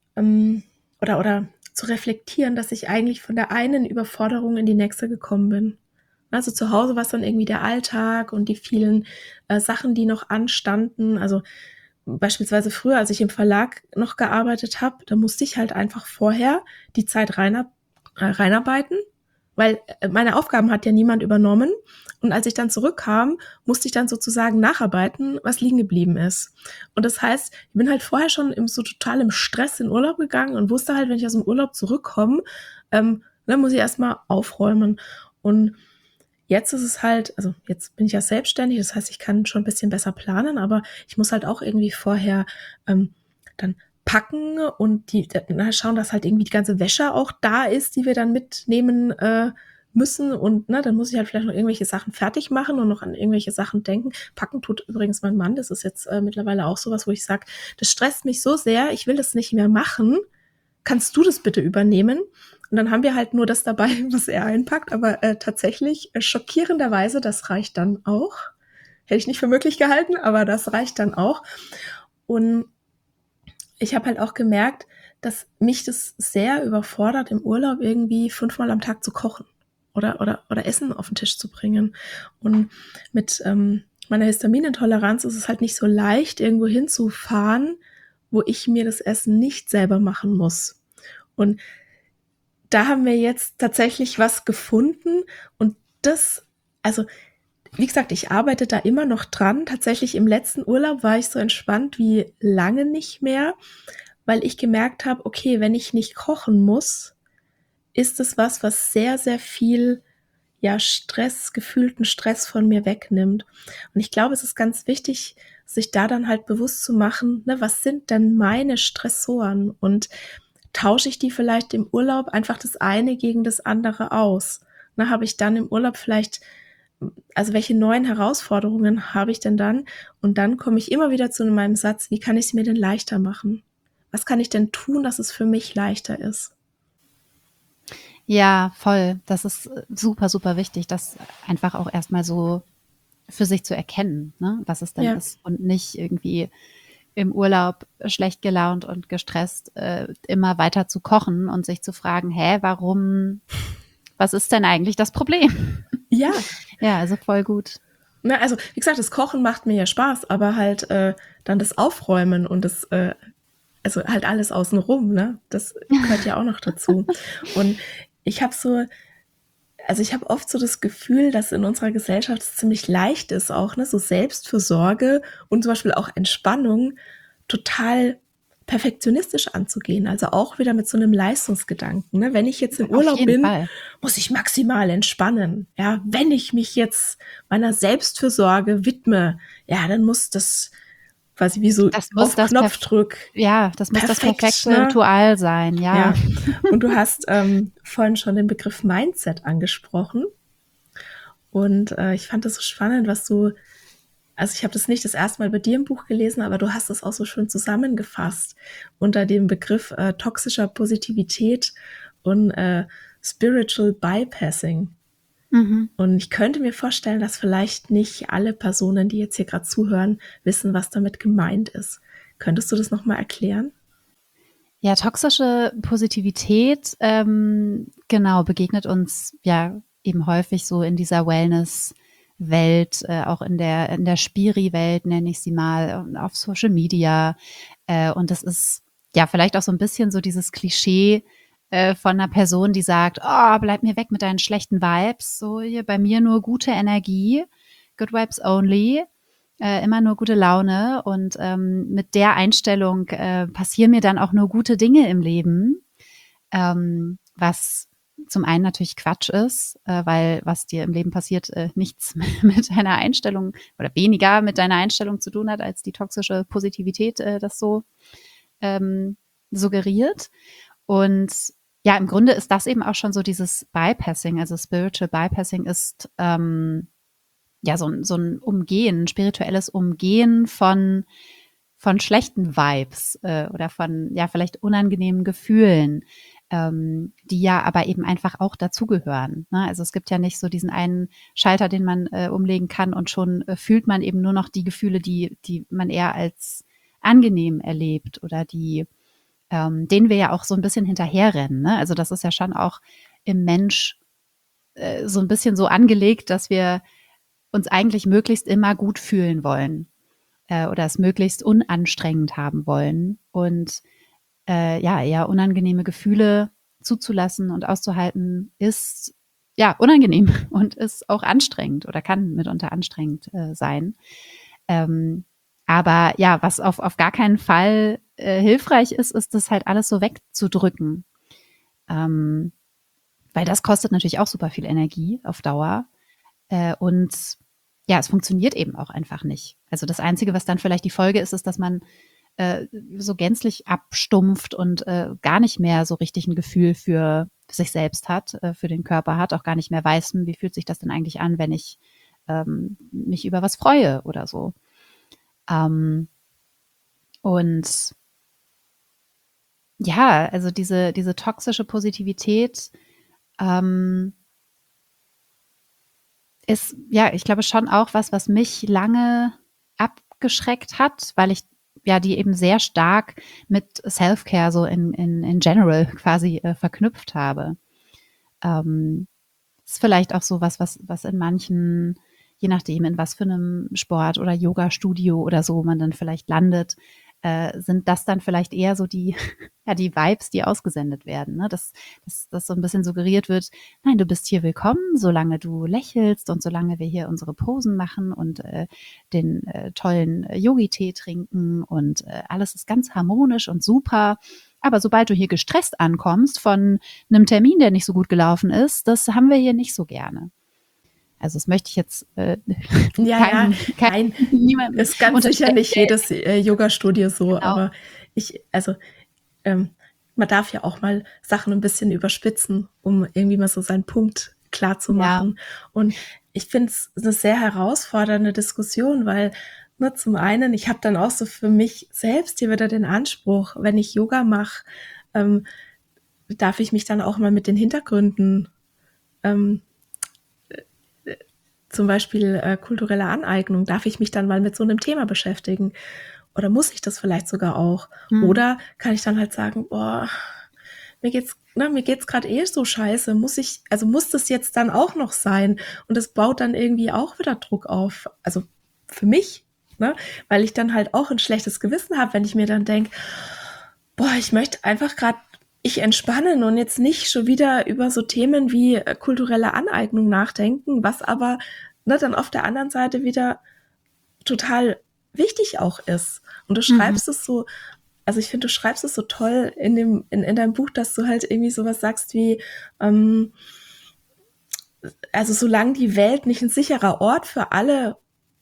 Speaker 1: oder zu reflektieren, dass ich eigentlich von der einen Überforderung in die nächste gekommen bin. Also zu Hause war es dann irgendwie der Alltag und die vielen Sachen, die noch anstanden. Also beispielsweise früher, als ich im Verlag noch gearbeitet habe, da musste ich halt einfach vorher die Zeit reinarbeiten, weil meine Aufgaben hat ja niemand übernommen. Und als ich dann zurückkam, musste ich dann sozusagen nacharbeiten, was liegen geblieben ist. Und das heißt, ich bin halt vorher schon total im Stress in Urlaub gegangen und wusste halt, wenn ich aus dem Urlaub zurückkomme, dann muss ich erstmal aufräumen. Und jetzt ist es halt, also jetzt bin ich ja selbstständig, das heißt, ich kann schon ein bisschen besser planen, aber ich muss halt auch irgendwie vorher dann packen und schauen, dass halt irgendwie die ganze Wäsche auch da ist, die wir dann mitnehmen müssen und dann muss ich halt vielleicht noch irgendwelche Sachen fertig machen und noch an irgendwelche Sachen denken. Packen tut übrigens mein Mann, das ist jetzt mittlerweile auch sowas, wo ich sage, das stresst mich so sehr, ich will das nicht mehr machen. Kannst du das bitte übernehmen? Und dann haben wir halt nur das dabei, was er einpackt, aber tatsächlich schockierenderweise, das reicht dann auch. Hätte ich nicht für möglich gehalten, aber das reicht dann auch. Und ich habe halt auch gemerkt, dass mich das sehr überfordert, im Urlaub irgendwie 5-mal am Tag zu kochen oder Essen auf den Tisch zu bringen. Und mit meiner Histaminintoleranz ist es halt nicht so leicht, irgendwo hinzufahren, wo ich mir das Essen nicht selber machen muss. Und da haben wir jetzt tatsächlich was gefunden und das, also wie gesagt, ich arbeite da immer noch dran. Tatsächlich im letzten Urlaub war ich so entspannt wie lange nicht mehr, weil ich gemerkt habe, okay, wenn ich nicht kochen muss, ist es was sehr, sehr viel gefühlten Stress von mir wegnimmt. Und ich glaube, es ist ganz wichtig, sich da dann halt bewusst zu machen, was sind denn meine Stressoren und tausche ich die vielleicht im Urlaub einfach das eine gegen das andere aus? Habe ich dann im Urlaub vielleicht, also welche neuen Herausforderungen habe ich denn dann? Und dann komme ich immer wieder zu meinem Satz, wie kann ich es mir denn leichter machen? Was kann ich denn tun, dass es für mich leichter ist?
Speaker 2: Ja, voll. Das ist super, super wichtig, das einfach auch erstmal so für sich zu erkennen, ne, was es denn ist und nicht irgendwie im Urlaub schlecht gelaunt und gestresst immer weiter zu kochen und sich zu fragen, was ist denn eigentlich das Problem?
Speaker 1: Ja.
Speaker 2: Ja, also voll gut.
Speaker 1: Also wie gesagt, das Kochen macht mir ja Spaß, aber halt dann das Aufräumen und das, also halt alles außenrum, ne? Das gehört ja auch noch dazu. Und ich habe oft so das Gefühl, dass in unserer Gesellschaft es ziemlich leicht ist, auch so Selbstfürsorge und zum Beispiel auch Entspannung total perfektionistisch anzugehen. Also auch wieder mit so einem Leistungsgedanken. Ne? Wenn ich jetzt im Urlaub bin, muss ich maximal entspannen. Ja, wenn ich mich jetzt meiner Selbstfürsorge widme, ja, dann muss das quasi wie so auf Knopfdruck.
Speaker 2: Das muss das perfekte Ritual sein, ja.
Speaker 1: Und du hast vorhin schon den Begriff Mindset angesprochen. Und ich fand das so spannend, also ich habe das nicht das erste Mal bei dir im Buch gelesen, aber du hast das auch so schön zusammengefasst unter dem Begriff toxischer Positivität und Spiritual Bypassing.
Speaker 2: Mhm.
Speaker 1: Und ich könnte mir vorstellen, dass vielleicht nicht alle Personen, die jetzt hier gerade zuhören, wissen, was damit gemeint ist. Könntest du das nochmal erklären?
Speaker 2: Ja, toxische Positivität, genau, begegnet uns ja eben häufig so in dieser Wellness-Welt, auch in der Spiri-Welt, nenne ich sie mal, auf Social Media. Und das ist ja vielleicht auch so ein bisschen so dieses Klischee von einer Person, die sagt, oh, bleib mir weg mit deinen schlechten Vibes. So hier bei mir nur gute Energie, good vibes only. Immer nur gute Laune und mit der Einstellung passieren mir dann auch nur gute Dinge im Leben, was zum einen natürlich Quatsch ist, weil was dir im Leben passiert, nichts mit deiner Einstellung oder weniger mit deiner Einstellung zu tun hat, als die toxische Positivität das so suggeriert. Und ja, im Grunde ist das eben auch schon so dieses Bypassing, also Spiritual Bypassing ist ja so ein Umgehen, spirituelles Umgehen von schlechten Vibes oder von ja vielleicht unangenehmen Gefühlen, die ja aber eben einfach auch dazugehören. Ne? Also es gibt ja nicht so diesen einen Schalter, den man umlegen kann und schon fühlt man eben nur noch die Gefühle, die man eher als angenehm erlebt oder die denen wir ja auch so ein bisschen hinterherrennen. Ne? Also das ist ja schon auch im Mensch so ein bisschen so angelegt, dass wir uns eigentlich möglichst immer gut fühlen wollen oder es möglichst unanstrengend haben wollen und ja, eher unangenehme Gefühle zuzulassen und auszuhalten ist ja unangenehm und ist auch anstrengend oder kann mitunter anstrengend sein. Ähm, aber ja, was auf gar keinen Fall hilfreich ist, ist das halt alles so wegzudrücken. Ähm, weil das kostet natürlich auch super viel Energie auf Dauer. Und ja, es funktioniert eben auch einfach nicht. Also das Einzige, was dann vielleicht die Folge ist, ist, dass man so gänzlich abstumpft und gar nicht mehr so richtig ein Gefühl für sich selbst hat, für den Körper hat, auch gar nicht mehr weiß, wie fühlt sich das denn eigentlich an, wenn ich mich über was freue oder so. Und ja, also diese toxische Positivität ähm, ist, ja, ich glaube schon auch was mich lange abgeschreckt hat, weil ich ja die eben sehr stark mit Self-Care so in general quasi verknüpft habe. Ähm, Ist vielleicht auch so was in manchen, je nachdem, in was für einem Sport oder Yoga-Studio oder so man dann vielleicht landet, sind das dann vielleicht eher so die, ja, die Vibes, die ausgesendet werden, ne? Dass so ein bisschen suggeriert wird, nein, du bist hier willkommen, solange du lächelst und solange wir hier unsere Posen machen und den tollen Yogi-Tee trinken und alles ist ganz harmonisch und super. Aber sobald du hier gestresst ankommst von einem Termin, der nicht so gut gelaufen ist, das haben wir hier nicht so gerne. Also das möchte ich jetzt
Speaker 1: Ja, nein,
Speaker 2: niemandem
Speaker 1: ist ganz sicher nicht jedes Yoga-Studio so,
Speaker 2: Genau.
Speaker 1: aber also man darf ja auch mal Sachen ein bisschen überspitzen, um irgendwie mal so seinen Punkt klar zu machen. Ja. Und ich finde es eine sehr herausfordernde Diskussion, weil zum einen, ich habe dann auch so für mich selbst hier wieder den Anspruch, wenn ich Yoga mache, darf ich mich dann auch mal mit den Hintergründen zum Beispiel kulturelle Aneignung, darf ich mich dann mal mit so einem Thema beschäftigen? Oder muss ich das vielleicht sogar auch? Oder kann ich dann halt sagen, boah, mir geht's gerade so scheiße, muss das jetzt dann auch noch sein? Und das baut dann irgendwie auch wieder Druck auf. Also für mich, ne? Weil ich dann halt auch ein schlechtes Gewissen habe, wenn ich mir dann denke, boah, ich möchte einfach gerade entspannen und jetzt nicht schon wieder über so Themen wie kulturelle Aneignung nachdenken, was aber dann auf der anderen Seite wieder total wichtig auch ist. Und du schreibst es so, also ich finde, du schreibst es so toll in deinem Buch, dass du halt irgendwie sowas sagst wie, also solange die Welt nicht ein sicherer Ort für alle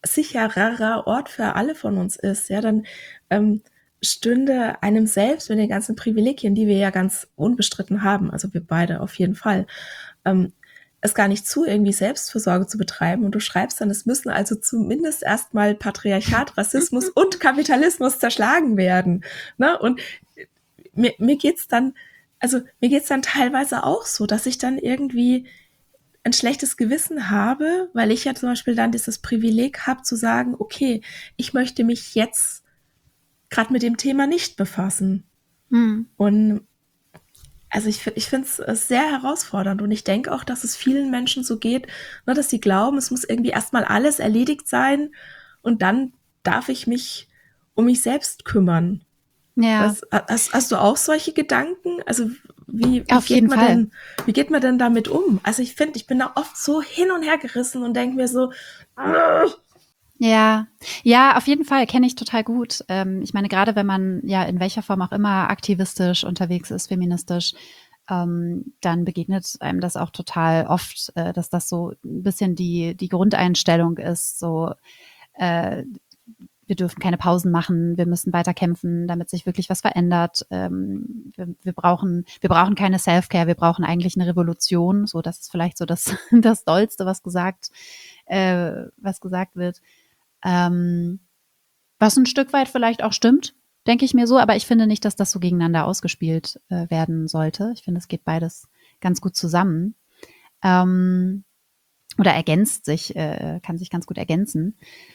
Speaker 1: von uns ist, ja, dann stünde einem selbst mit den ganzen Privilegien, die wir ja ganz unbestritten haben, also wir beide auf jeden Fall, es gar nicht zu, irgendwie Selbstfürsorge zu betreiben. Und du schreibst dann, es müssen also zumindest erstmal Patriarchat, Rassismus und Kapitalismus zerschlagen werden. Ne? Und mir geht's dann teilweise auch so, dass ich dann irgendwie ein schlechtes Gewissen habe, weil ich ja zum Beispiel dann dieses Privileg habe zu sagen, okay, ich möchte mich jetzt gerade mit dem Thema nicht befassen.
Speaker 2: Mhm.
Speaker 1: Und also ich finde es sehr herausfordernd und ich denke auch, dass es vielen Menschen so geht, ne, dass sie glauben, es muss irgendwie erstmal alles erledigt sein und dann darf ich mich um mich selbst kümmern.
Speaker 2: Ja,
Speaker 1: Hast du auch solche Gedanken? Also
Speaker 2: auf jeden Fall.
Speaker 1: wie geht man denn damit um? Also ich finde, ich bin da oft so hin und her gerissen und denke mir so,
Speaker 2: Ja, ja, auf jeden Fall kenne ich total gut. Ich meine, gerade wenn man ja in welcher Form auch immer aktivistisch unterwegs ist, feministisch, dann begegnet einem das auch total oft, dass das so ein bisschen die Grundeinstellung ist, so äh, wir dürfen keine Pausen machen, wir müssen weiter kämpfen, damit sich wirklich was verändert. Wir brauchen keine Self-Care, wir brauchen eigentlich eine Revolution. So, das ist vielleicht so das, das Dollste, was gesagt wird. Ähm, Was ein Stück weit vielleicht auch stimmt, denke ich mir so, aber ich finde nicht, dass das so gegeneinander ausgespielt werden sollte. Ich finde, es geht beides ganz gut zusammen. Ähm, oder ergänzt sich, kann sich ganz gut ergänzen.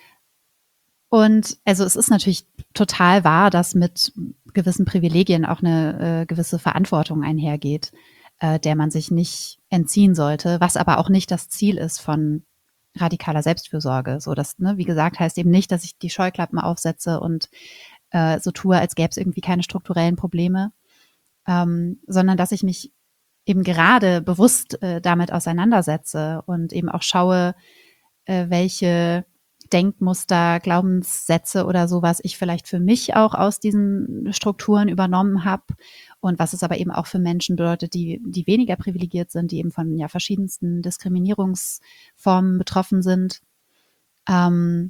Speaker 2: Und also es ist natürlich total wahr, dass mit gewissen Privilegien auch eine gewisse Verantwortung einhergeht, der man sich nicht entziehen sollte, was aber auch nicht das Ziel ist von radikaler Selbstfürsorge. So, das, ne, wie gesagt, heißt eben nicht, dass ich die Scheuklappen aufsetze und so tue, als gäbe es irgendwie keine strukturellen Probleme, sondern dass ich mich eben gerade bewusst damit auseinandersetze und eben auch schaue, welche Denkmuster, Glaubenssätze oder sowas ich vielleicht für mich auch aus diesen Strukturen übernommen habe und was es aber eben auch für Menschen bedeutet, die weniger privilegiert sind, die eben von ja verschiedensten Diskriminierungsformen betroffen sind. Ähm,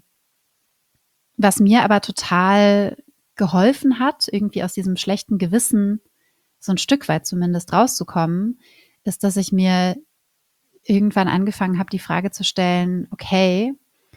Speaker 2: Was mir aber total geholfen hat, irgendwie aus diesem schlechten Gewissen so ein Stück weit zumindest rauszukommen, ist, dass ich mir irgendwann angefangen habe, die Frage zu stellen, okay,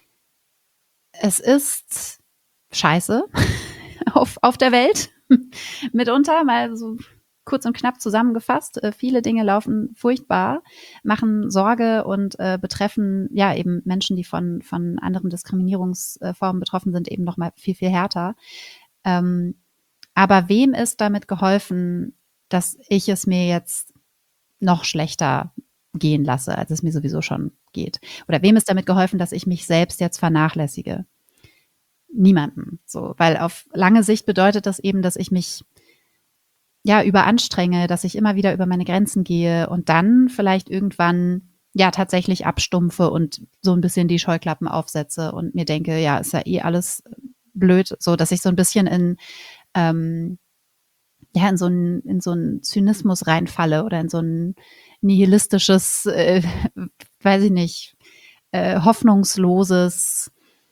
Speaker 2: es ist scheiße auf der Welt, mitunter, mal so kurz und knapp zusammengefasst. Viele Dinge laufen furchtbar, machen Sorge und betreffen ja eben Menschen, die von anderen Diskriminierungsformen betroffen sind, eben noch mal viel, viel härter. Ähm, aber wem ist damit geholfen, dass ich es mir jetzt noch schlechter gehen lasse, als es mir sowieso schon geht? Oder wem ist damit geholfen, dass ich mich selbst jetzt vernachlässige? Niemanden. So, weil auf lange Sicht bedeutet das eben, dass ich mich ja überanstrenge, dass ich immer wieder über meine Grenzen gehe und dann vielleicht irgendwann ja tatsächlich abstumpfe und so ein bisschen die Scheuklappen aufsetze und mir denke, ja, ist ja eh alles blöd, so dass ich so ein bisschen ähm, ja, in so einen Zynismus reinfalle oder in so ein nihilistisches, weiß ich nicht, hoffnungsloses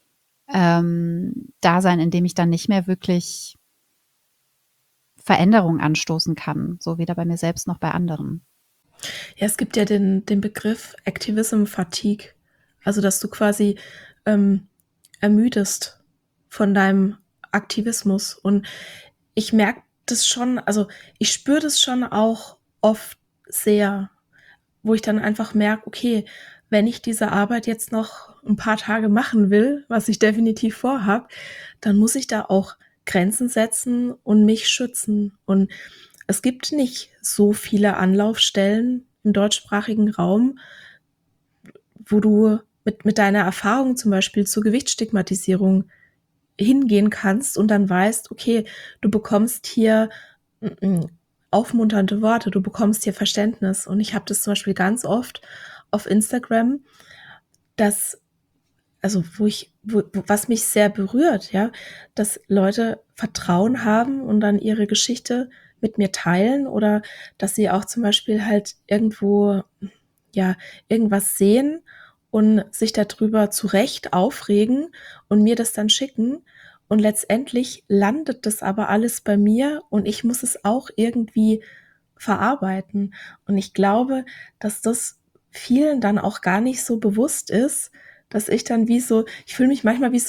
Speaker 2: Dasein, in dem ich dann nicht mehr wirklich Veränderung anstoßen kann, so weder bei mir selbst noch bei anderen.
Speaker 1: ja, es gibt ja den Begriff Activism Fatigue, also dass du quasi ähm, ermüdest von deinem Aktivismus. Und ich merke das schon, also ich spüre das schon auch oft sehr, wo ich dann einfach merke, okay, wenn ich diese Arbeit jetzt noch ein paar Tage machen will, was ich definitiv vorhab, dann muss ich da auch Grenzen setzen und mich schützen. Und es gibt nicht so viele Anlaufstellen im deutschsprachigen Raum, wo du mit deiner Erfahrung zum Beispiel zur Gewichtsstigmatisierung hingehen kannst und dann weißt, okay, du bekommst hier aufmunternde Worte, du bekommst hier Verständnis. Und ich habe das zum Beispiel ganz oft auf Instagram, dass, also was mich sehr berührt, ja, dass Leute Vertrauen haben und dann ihre Geschichte mit mir teilen oder dass sie auch zum Beispiel halt irgendwo, ja, irgendwas sehen und sich darüber zu Recht aufregen und mir das dann schicken. Und letztendlich landet das aber alles bei mir und ich muss es auch irgendwie verarbeiten. Und ich glaube, dass das vielen dann auch gar nicht so bewusst ist, dass ich dann ich fühle mich manchmal wie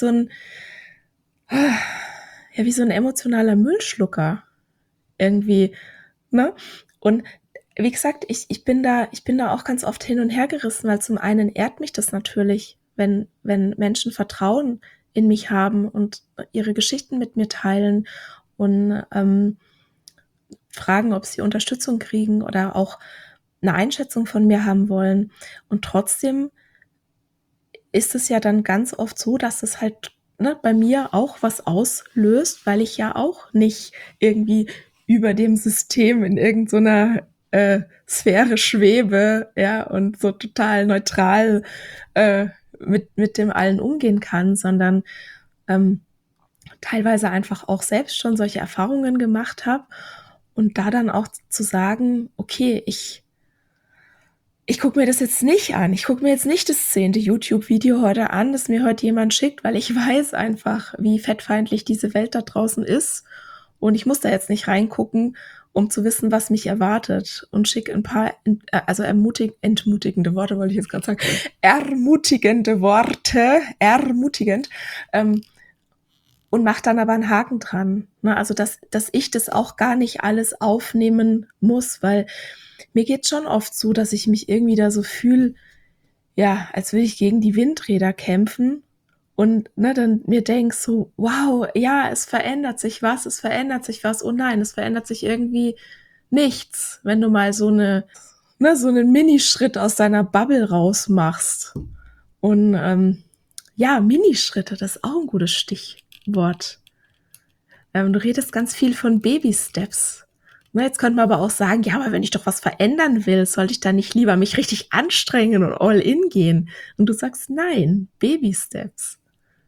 Speaker 1: wie so ein emotionaler Müllschlucker irgendwie, ne? Und wie gesagt, ich bin da auch ganz oft hin und her gerissen, weil zum einen ehrt mich das natürlich, wenn Menschen Vertrauen in mich haben und ihre Geschichten mit mir teilen und fragen, ob sie Unterstützung kriegen oder auch eine Einschätzung von mir haben wollen. Und trotzdem ist es ja dann ganz oft so, dass es halt, ne, bei mir auch was auslöst, weil ich ja auch nicht irgendwie über dem System in irgendeiner Sphäre schwebe, ja, und so total neutral mit dem allen umgehen kann, sondern ähm, teilweise einfach auch selbst schon solche Erfahrungen gemacht habe und da dann auch zu sagen, okay, ich gucke mir das jetzt nicht an. Ich gucke mir jetzt nicht das 10. YouTube-Video heute an, das mir heute jemand schickt, weil ich weiß einfach, wie fettfeindlich diese Welt da draußen ist. Und ich muss da jetzt nicht reingucken, um zu wissen, was mich erwartet. Und schicke ein paar, also entmutigende Worte, wollte ich jetzt gerade sagen, ermutigende Worte, ermutigend, und mache dann aber einen Haken dran. Ne? Also, dass ich das auch gar nicht alles aufnehmen muss, weil mir geht schon oft so, dass ich mich irgendwie da so fühle, ja, als würde ich gegen die Windräder kämpfen und ne, dann mir denk so, wow, ja, es verändert sich was, oh nein, es verändert sich irgendwie nichts, wenn du mal so einen Minischritt aus deiner Bubble rausmachst. Und ja, Minischritte, das ist auch ein gutes Stichwort. Du redest ganz viel von Baby-Steps. Na, jetzt könnte man aber auch sagen, ja, aber wenn ich doch was verändern will, sollte ich dann nicht lieber mich richtig anstrengen und all in gehen? Und du sagst, nein, Baby-Steps.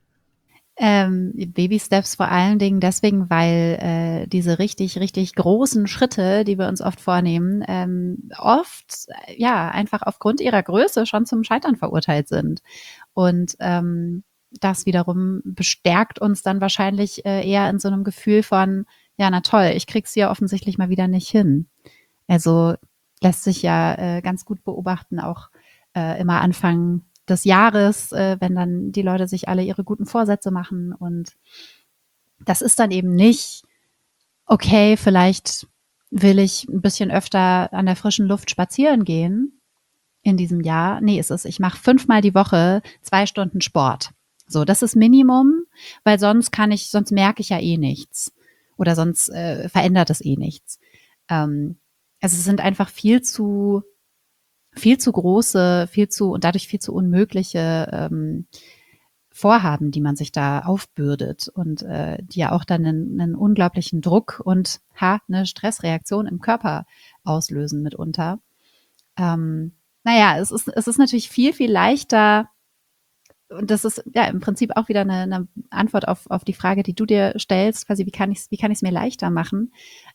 Speaker 2: Baby Steps vor allen Dingen deswegen, weil diese richtig, richtig großen Schritte, die wir uns oft vornehmen, oft ja einfach aufgrund ihrer Größe schon zum Scheitern verurteilt sind. Und das wiederum bestärkt uns dann wahrscheinlich eher in so einem Gefühl von, ja, na toll, ich krieg's ja offensichtlich mal wieder nicht hin. Also lässt sich ja ganz gut beobachten, auch immer Anfang des Jahres, wenn dann die Leute sich alle ihre guten Vorsätze machen. Und das ist dann eben nicht, okay, vielleicht will ich ein bisschen öfter an der frischen Luft spazieren gehen in diesem Jahr. Nee, es ist, ich mache 5-mal die Woche 2 Stunden Sport. So, das ist Minimum, weil sonst merke ich ja eh nichts. Oder sonst verändert es eh nichts. Also es sind einfach viel zu große, und dadurch viel zu unmögliche Vorhaben, die man sich da aufbürdet und die ja auch dann einen unglaublichen Druck und eine Stressreaktion im Körper auslösen mitunter. Naja, es ist natürlich viel, viel leichter, und das ist ja im Prinzip auch wieder eine Antwort auf die Frage, die du dir stellst, quasi, wie kann ich es mir leichter machen,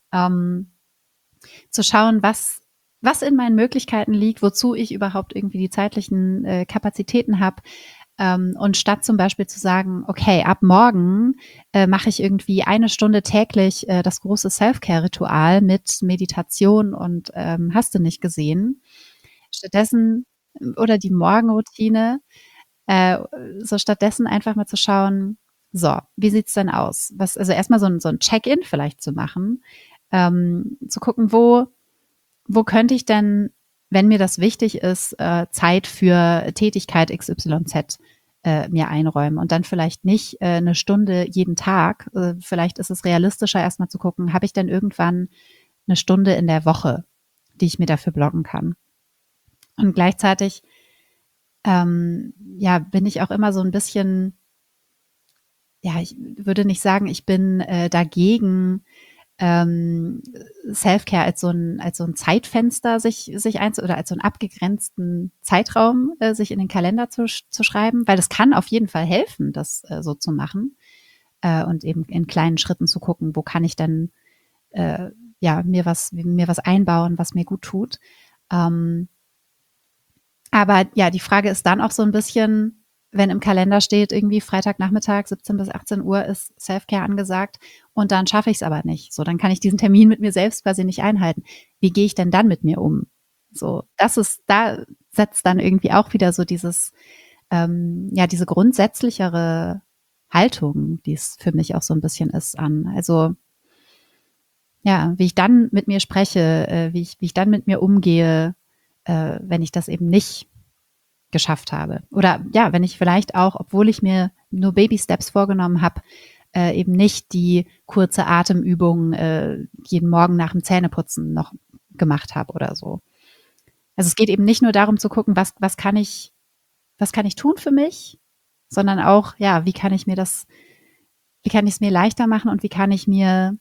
Speaker 2: zu schauen, was in meinen Möglichkeiten liegt, wozu ich überhaupt irgendwie die zeitlichen Kapazitäten habe. Und statt zum Beispiel zu sagen, okay, ab morgen mache ich irgendwie 1 Stunde täglich das große Self-Care-Ritual mit Meditation und hast du nicht gesehen. Stattdessen, oder die Morgenroutine, äh, so stattdessen einfach mal zu schauen, so, wie sieht's denn aus? Also erstmal so ein Check-in vielleicht zu machen, zu gucken, wo könnte ich denn, wenn mir das wichtig ist, Zeit für Tätigkeit XYZ mir einräumen und dann vielleicht nicht 1 Stunde jeden Tag. Vielleicht ist es realistischer, erstmal zu gucken, habe ich denn irgendwann 1 Stunde in der Woche, die ich mir dafür blocken kann. Und gleichzeitig ja, bin ich auch immer so ein bisschen, ja, ich würde nicht sagen, ich bin dagegen, Self-Care als so ein Zeitfenster oder als so einen abgegrenzten Zeitraum sich in den Kalender zu schreiben, weil das kann auf jeden Fall helfen, das so zu machen und eben in kleinen Schritten zu gucken, wo kann ich denn ja mir was einbauen, was mir gut tut. Aber ja, die Frage ist dann auch so ein bisschen, wenn im Kalender steht, irgendwie Freitagnachmittag 17 bis 18 Uhr ist Self-Care angesagt und dann schaffe ich es aber nicht. So, dann kann ich diesen Termin mit mir selbst quasi nicht einhalten. Wie gehe ich denn dann mit mir um? So, da setzt dann irgendwie auch wieder so ja, diese grundsätzlichere Haltung, die es für mich auch so ein bisschen ist, an. Also wie ich dann mit mir spreche, wie ich dann mit mir umgehe, wenn ich das eben nicht geschafft habe. Oder ja, wenn ich vielleicht auch, obwohl ich mir nur Baby-Steps vorgenommen habe, eben nicht die kurze Atemübung jeden Morgen nach dem Zähneputzen noch gemacht habe oder so. Also es geht eben nicht nur darum zu gucken, was kann ich tun für mich, sondern auch, ja, wie kann ich es mir leichter machen und wie kann ich mir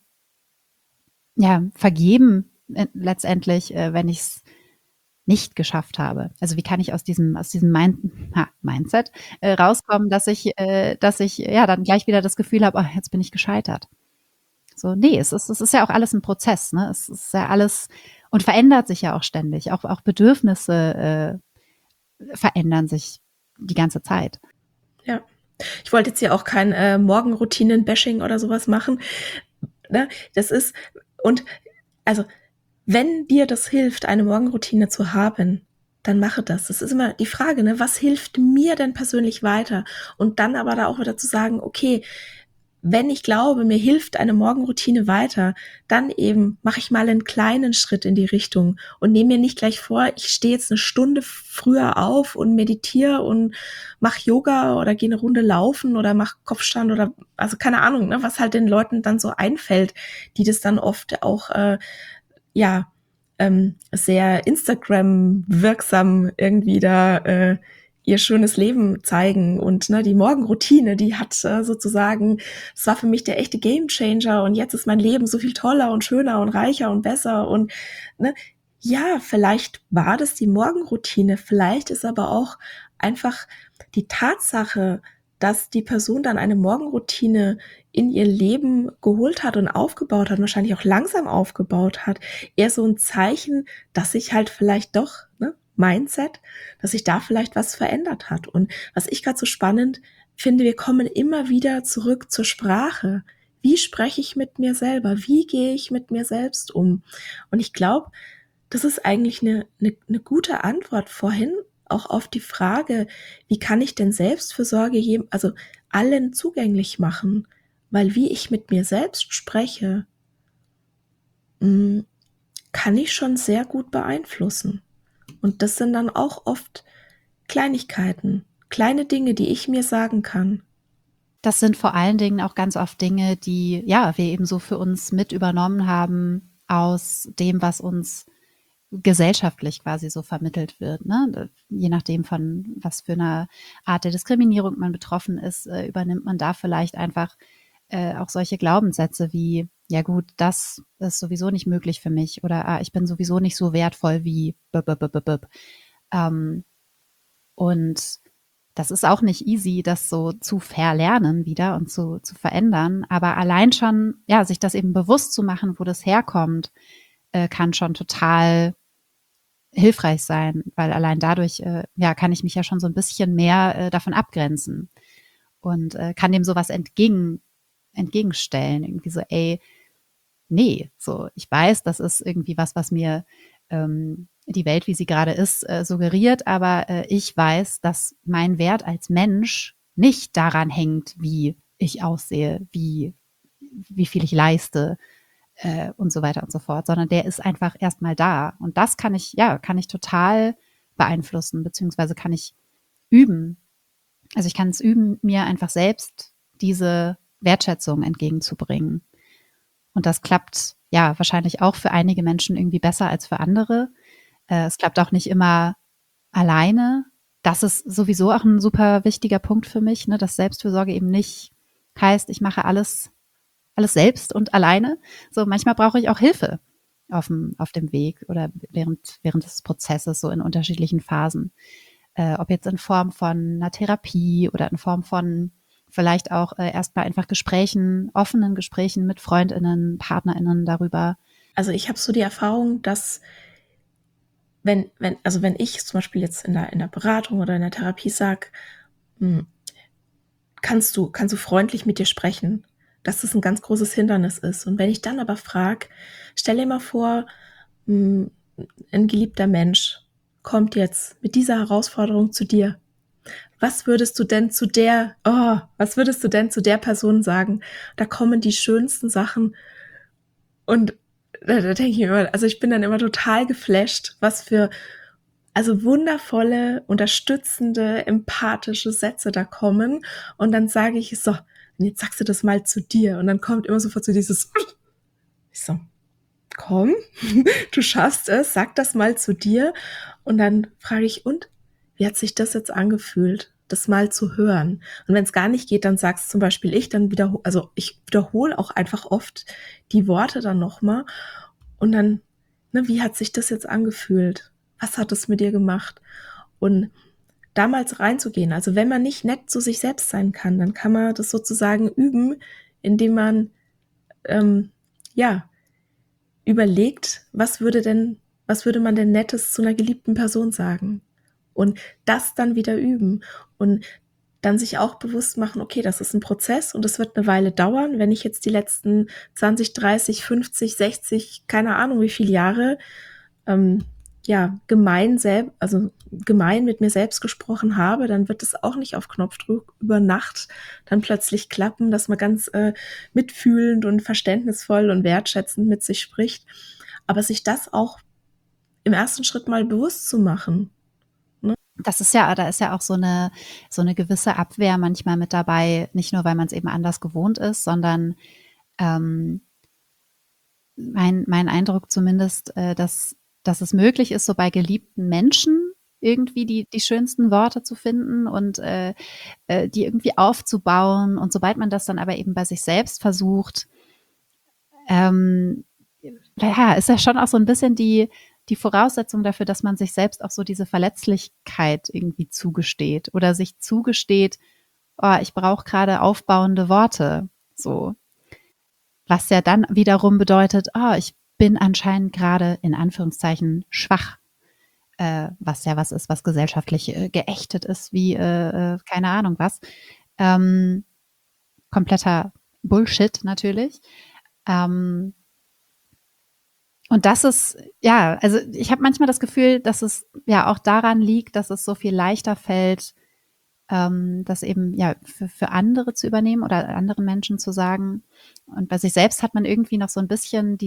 Speaker 2: ja vergeben letztendlich, wenn ich es nicht geschafft habe. Also wie kann ich aus diesem Mindset rauskommen, dass ich ja dann gleich wieder das Gefühl habe, oh, jetzt bin ich gescheitert. So, nee, es ist ja auch alles ein Prozess, ne? Es ist ja alles und verändert sich ja auch ständig. Auch Bedürfnisse verändern sich die ganze Zeit.
Speaker 1: Ja. Ich wollte jetzt hier auch kein Morgenroutinen-Bashing oder sowas machen. Ne? Das ist, und also, wenn dir das hilft, eine Morgenroutine zu haben, dann mache das. Das ist immer die Frage, ne? Was hilft mir denn persönlich weiter? Und dann aber da auch wieder zu sagen, okay, wenn ich glaube, mir hilft eine Morgenroutine weiter, dann eben mache ich mal einen kleinen Schritt in die Richtung und nehme mir nicht gleich vor, ich stehe jetzt eine Stunde früher auf und meditiere und mache Yoga oder gehe eine Runde laufen oder mache Kopfstand oder, also keine Ahnung, ne, was halt den Leuten dann so einfällt, die das dann oft auch, ja, sehr Instagram-wirksam irgendwie da ihr schönes Leben zeigen. Und ne, die Morgenroutine, die hat sozusagen, das war für mich der echte Gamechanger und jetzt ist mein Leben so viel toller und schöner und reicher und besser. Und ne, ja, vielleicht war das die Morgenroutine, vielleicht ist aber auch einfach die Tatsache, dass die Person dann eine Morgenroutine in ihr Leben geholt hat und aufgebaut hat, wahrscheinlich auch langsam aufgebaut hat, eher so ein Zeichen, dass sich halt vielleicht doch, ne, Mindset, dass sich da vielleicht was verändert hat. Und was ich gerade so spannend finde, wir kommen immer wieder zurück zur Sprache. Wie spreche ich mit mir selber? Wie gehe ich mit mir selbst um? Und ich glaube, das ist eigentlich eine gute Antwort vorhin auch auf die Frage, wie kann ich denn Selbstfürsorge also allen zugänglich machen? Weil wie ich mit mir selbst spreche, kann ich schon sehr gut beeinflussen. Und das sind dann auch oft Kleinigkeiten, kleine Dinge, die ich mir sagen kann.
Speaker 2: Das sind vor allen Dingen auch ganz oft Dinge, die ja wir eben so für uns mit übernommen haben aus dem, was uns gesellschaftlich quasi so vermittelt wird. Ne? Je nachdem, von was für einer Art der Diskriminierung man betroffen ist, übernimmt man da vielleicht einfach auch solche Glaubenssätze wie, ja gut, das ist sowieso nicht möglich für mich oder ich bin sowieso nicht so wertvoll wie und das ist auch nicht easy, das so zu verlernen wieder und zu verändern. Aber allein schon, ja, sich das eben bewusst zu machen, wo das herkommt, kann schon total hilfreich sein, weil allein dadurch, ja, kann ich mich ja schon so ein bisschen mehr davon abgrenzen und kann dem sowas entgegenstellen. Irgendwie so, ey, nee, so, ich weiß, das ist irgendwie was mir die Welt, wie sie gerade ist, suggeriert, aber ich weiß, dass mein Wert als Mensch nicht daran hängt, wie ich aussehe, wie viel ich leiste und so weiter und so fort, sondern der ist einfach erstmal da. Und das kann ich total beeinflussen, beziehungsweise kann ich üben. Also ich kann es üben, mir einfach selbst diese Wertschätzung entgegenzubringen. Und das klappt ja wahrscheinlich auch für einige Menschen irgendwie besser als für andere. Es klappt auch nicht immer alleine. Das ist sowieso auch ein super wichtiger Punkt für mich, ne, dass Selbstfürsorge eben nicht heißt, ich mache alles selbst und alleine. So manchmal brauche ich auch Hilfe auf dem Weg oder während des Prozesses, so in unterschiedlichen Phasen. Ob jetzt in Form von einer Therapie oder in Form von vielleicht auch erstmal einfach offenen Gesprächen mit FreundInnen, PartnerInnen darüber.
Speaker 1: Also ich habe so die Erfahrung, dass wenn ich zum Beispiel jetzt in der Beratung oder in der Therapie sage, kannst du freundlich mit dir sprechen, dass das ein ganz großes Hindernis ist. Und wenn ich dann aber frage, stell dir mal vor, ein geliebter Mensch kommt jetzt mit dieser Herausforderung zu dir. Was würdest du denn zu der Person sagen? Da kommen die schönsten Sachen und da denke ich immer, also ich bin dann immer total geflasht, was für also wundervolle, unterstützende, empathische Sätze da kommen. Und dann sage ich so, und jetzt sagst du das mal zu dir. Und dann kommt immer sofort so dieses, ich so, komm, du schaffst es, sag das mal zu dir. Und dann frage ich, und wie hat sich das jetzt angefühlt, das mal zu hören? Und wenn es gar nicht geht, dann sagst zum Beispiel ich, dann also ich wiederhole auch einfach oft die Worte dann nochmal. Und dann, ne, wie hat sich das jetzt angefühlt? Was hat es mit dir gemacht? Und damals reinzugehen, also wenn man nicht nett zu sich selbst sein kann, dann kann man das sozusagen üben, indem man ja überlegt, was würde man denn Nettes zu einer geliebten Person sagen? Und das dann wieder üben und dann sich auch bewusst machen, okay, das ist ein Prozess und das wird eine Weile dauern. Wenn ich jetzt die letzten 20, 30, 50, 60, keine Ahnung wie viele Jahre ja, gemein mit mir selbst gesprochen habe, dann wird es auch nicht auf Knopfdruck über Nacht dann plötzlich klappen, dass man ganz mitfühlend und verständnisvoll und wertschätzend mit sich spricht. Aber sich das auch im ersten Schritt mal bewusst zu machen.
Speaker 2: Da ist ja auch so eine gewisse Abwehr manchmal mit dabei, nicht nur, weil man es eben anders gewohnt ist, sondern mein Eindruck zumindest, dass es möglich ist, so bei geliebten Menschen irgendwie die schönsten Worte zu finden und die irgendwie aufzubauen. Und sobald man das dann aber eben bei sich selbst versucht, ja, ist ja schon auch so ein bisschen die Voraussetzung dafür, dass man sich selbst auch so diese Verletzlichkeit irgendwie zugesteht oder sich zugesteht, oh, ich brauche gerade aufbauende Worte, so. Was ja dann wiederum bedeutet, oh, ich bin anscheinend gerade in Anführungszeichen schwach, was ja was ist, was gesellschaftlich geächtet ist, wie keine Ahnung was. Kompletter Bullshit natürlich. Und das ist, ja, also ich habe manchmal das Gefühl, dass es ja auch daran liegt, dass es so viel leichter fällt, das eben ja für andere zu übernehmen oder anderen Menschen zu sagen. Und bei sich selbst hat man irgendwie noch so ein bisschen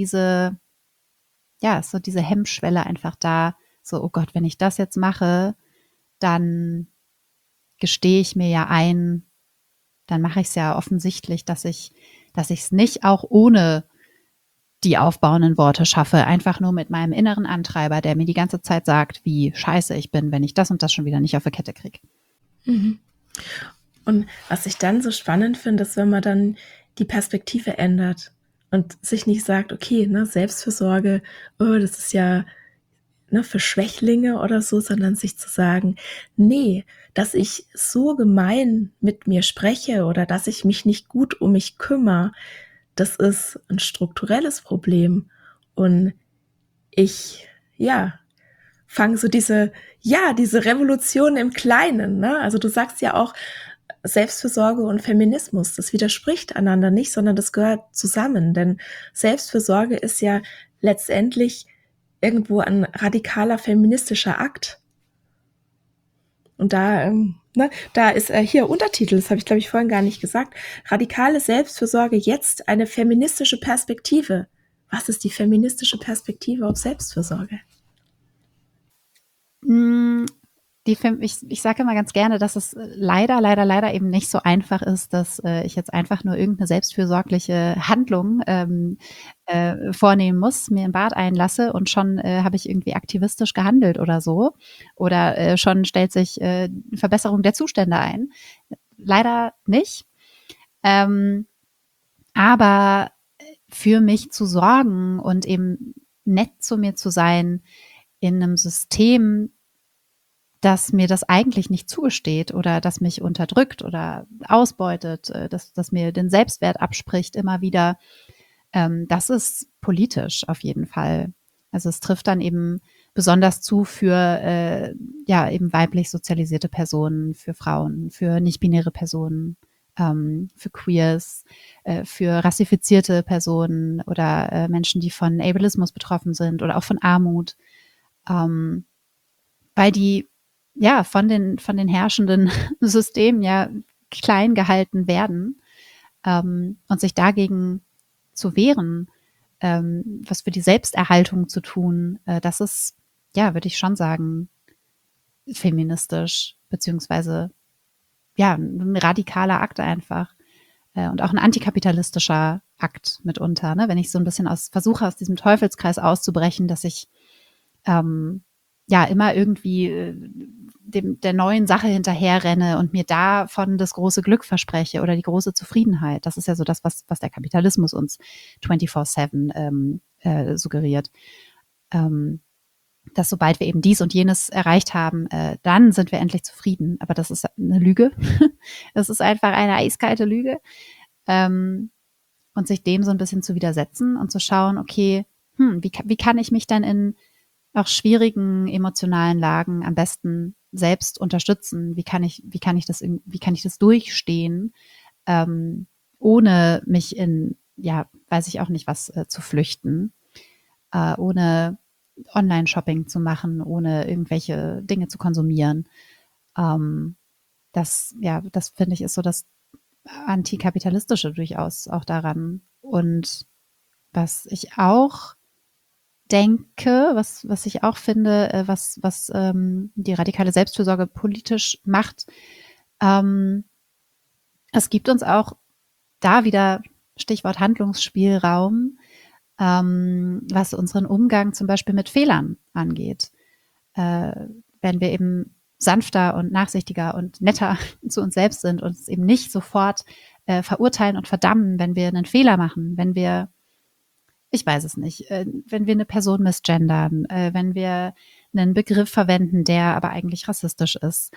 Speaker 2: so diese Hemmschwelle einfach da, so, oh Gott, wenn ich das jetzt mache, dann gestehe ich mir ja ein, dann mache ich es ja offensichtlich, dass ich es nicht auch ohne die aufbauenden Worte schaffe, einfach nur mit meinem inneren Antreiber, der mir die ganze Zeit sagt, wie scheiße ich bin, wenn ich das und das schon wieder nicht auf die Kette kriege.
Speaker 1: Mhm. Und was ich dann so spannend finde, ist, wenn man dann die Perspektive ändert und sich nicht sagt, okay, ne, Selbstfürsorge, oh, das ist ja ne, für Schwächlinge oder so, sondern sich zu sagen, nee, dass ich so gemein mit mir spreche oder dass ich mich nicht gut um mich kümmere, das ist ein strukturelles Problem. Und ich, ja, fange so diese Revolution im Kleinen, ne? Also du sagst ja auch, Selbstfürsorge und Feminismus, das widerspricht einander nicht, sondern das gehört zusammen. Denn Selbstfürsorge ist ja letztendlich irgendwo ein radikaler feministischer Akt. Und da ist hier Untertitel, das habe ich, glaube ich, vorhin gar nicht gesagt. Radikale Selbstfürsorge, jetzt eine feministische Perspektive. Was ist die feministische Perspektive auf Selbstfürsorge?
Speaker 2: Ich sage immer ganz gerne, dass es leider eben nicht so einfach ist, dass ich jetzt einfach nur irgendeine selbstfürsorgliche Handlung vornehmen muss, mir im Bad einlasse und schon habe ich irgendwie aktivistisch gehandelt oder so. Oder schon stellt sich Verbesserung der Zustände ein. Leider nicht. Aber für mich zu sorgen und eben nett zu mir zu sein in einem System, dass mir das eigentlich nicht zugesteht oder das mich unterdrückt oder ausbeutet, dass mir den Selbstwert abspricht immer wieder, das ist politisch auf jeden Fall. Also es trifft dann eben besonders zu für eben weiblich sozialisierte Personen, für Frauen, für nicht-binäre Personen, für Queers, für rassifizierte Personen oder Menschen, die von Ableismus betroffen sind oder auch von Armut, weil die von den herrschenden Systemen ja klein gehalten werden, und sich dagegen zu wehren, was für die Selbsterhaltung zu tun, das ist, ja, würde ich schon sagen, feministisch, beziehungsweise ja, ein radikaler Akt einfach. Und auch ein antikapitalistischer Akt mitunter, ne? Wenn ich so ein bisschen versuche, aus diesem Teufelskreis auszubrechen, dass ich ja immer irgendwie der neuen Sache hinterherrenne und mir davon das große Glück verspreche oder die große Zufriedenheit. Das ist ja so das, was der Kapitalismus uns 24/7 suggeriert. Dass sobald wir eben dies und jenes erreicht haben, dann sind wir endlich zufrieden. Aber das ist eine Lüge. Das ist einfach eine eiskalte Lüge. Und sich dem so ein bisschen zu widersetzen und zu schauen, okay, wie kann ich mich denn in auch schwierigen emotionalen Lagen am besten selbst unterstützen? Wie kann ich das durchstehen, ohne mich in, ja, weiß ich auch nicht was, zu flüchten, ohne Online-Shopping zu machen, ohne irgendwelche Dinge zu konsumieren. Das finde ich ist so das Antikapitalistische durchaus auch daran. Und was ich auch denke, was ich auch finde, was die radikale Selbstfürsorge politisch macht, es gibt uns auch da wieder Stichwort Handlungsspielraum, was unseren Umgang zum Beispiel mit Fehlern angeht. Wenn wir eben sanfter und nachsichtiger und netter zu uns selbst sind und uns eben nicht sofort verurteilen und verdammen, wenn wir einen Fehler machen, wenn wir, ich weiß es nicht, wenn wir eine Person misgendern, wenn wir einen Begriff verwenden, der aber eigentlich rassistisch ist.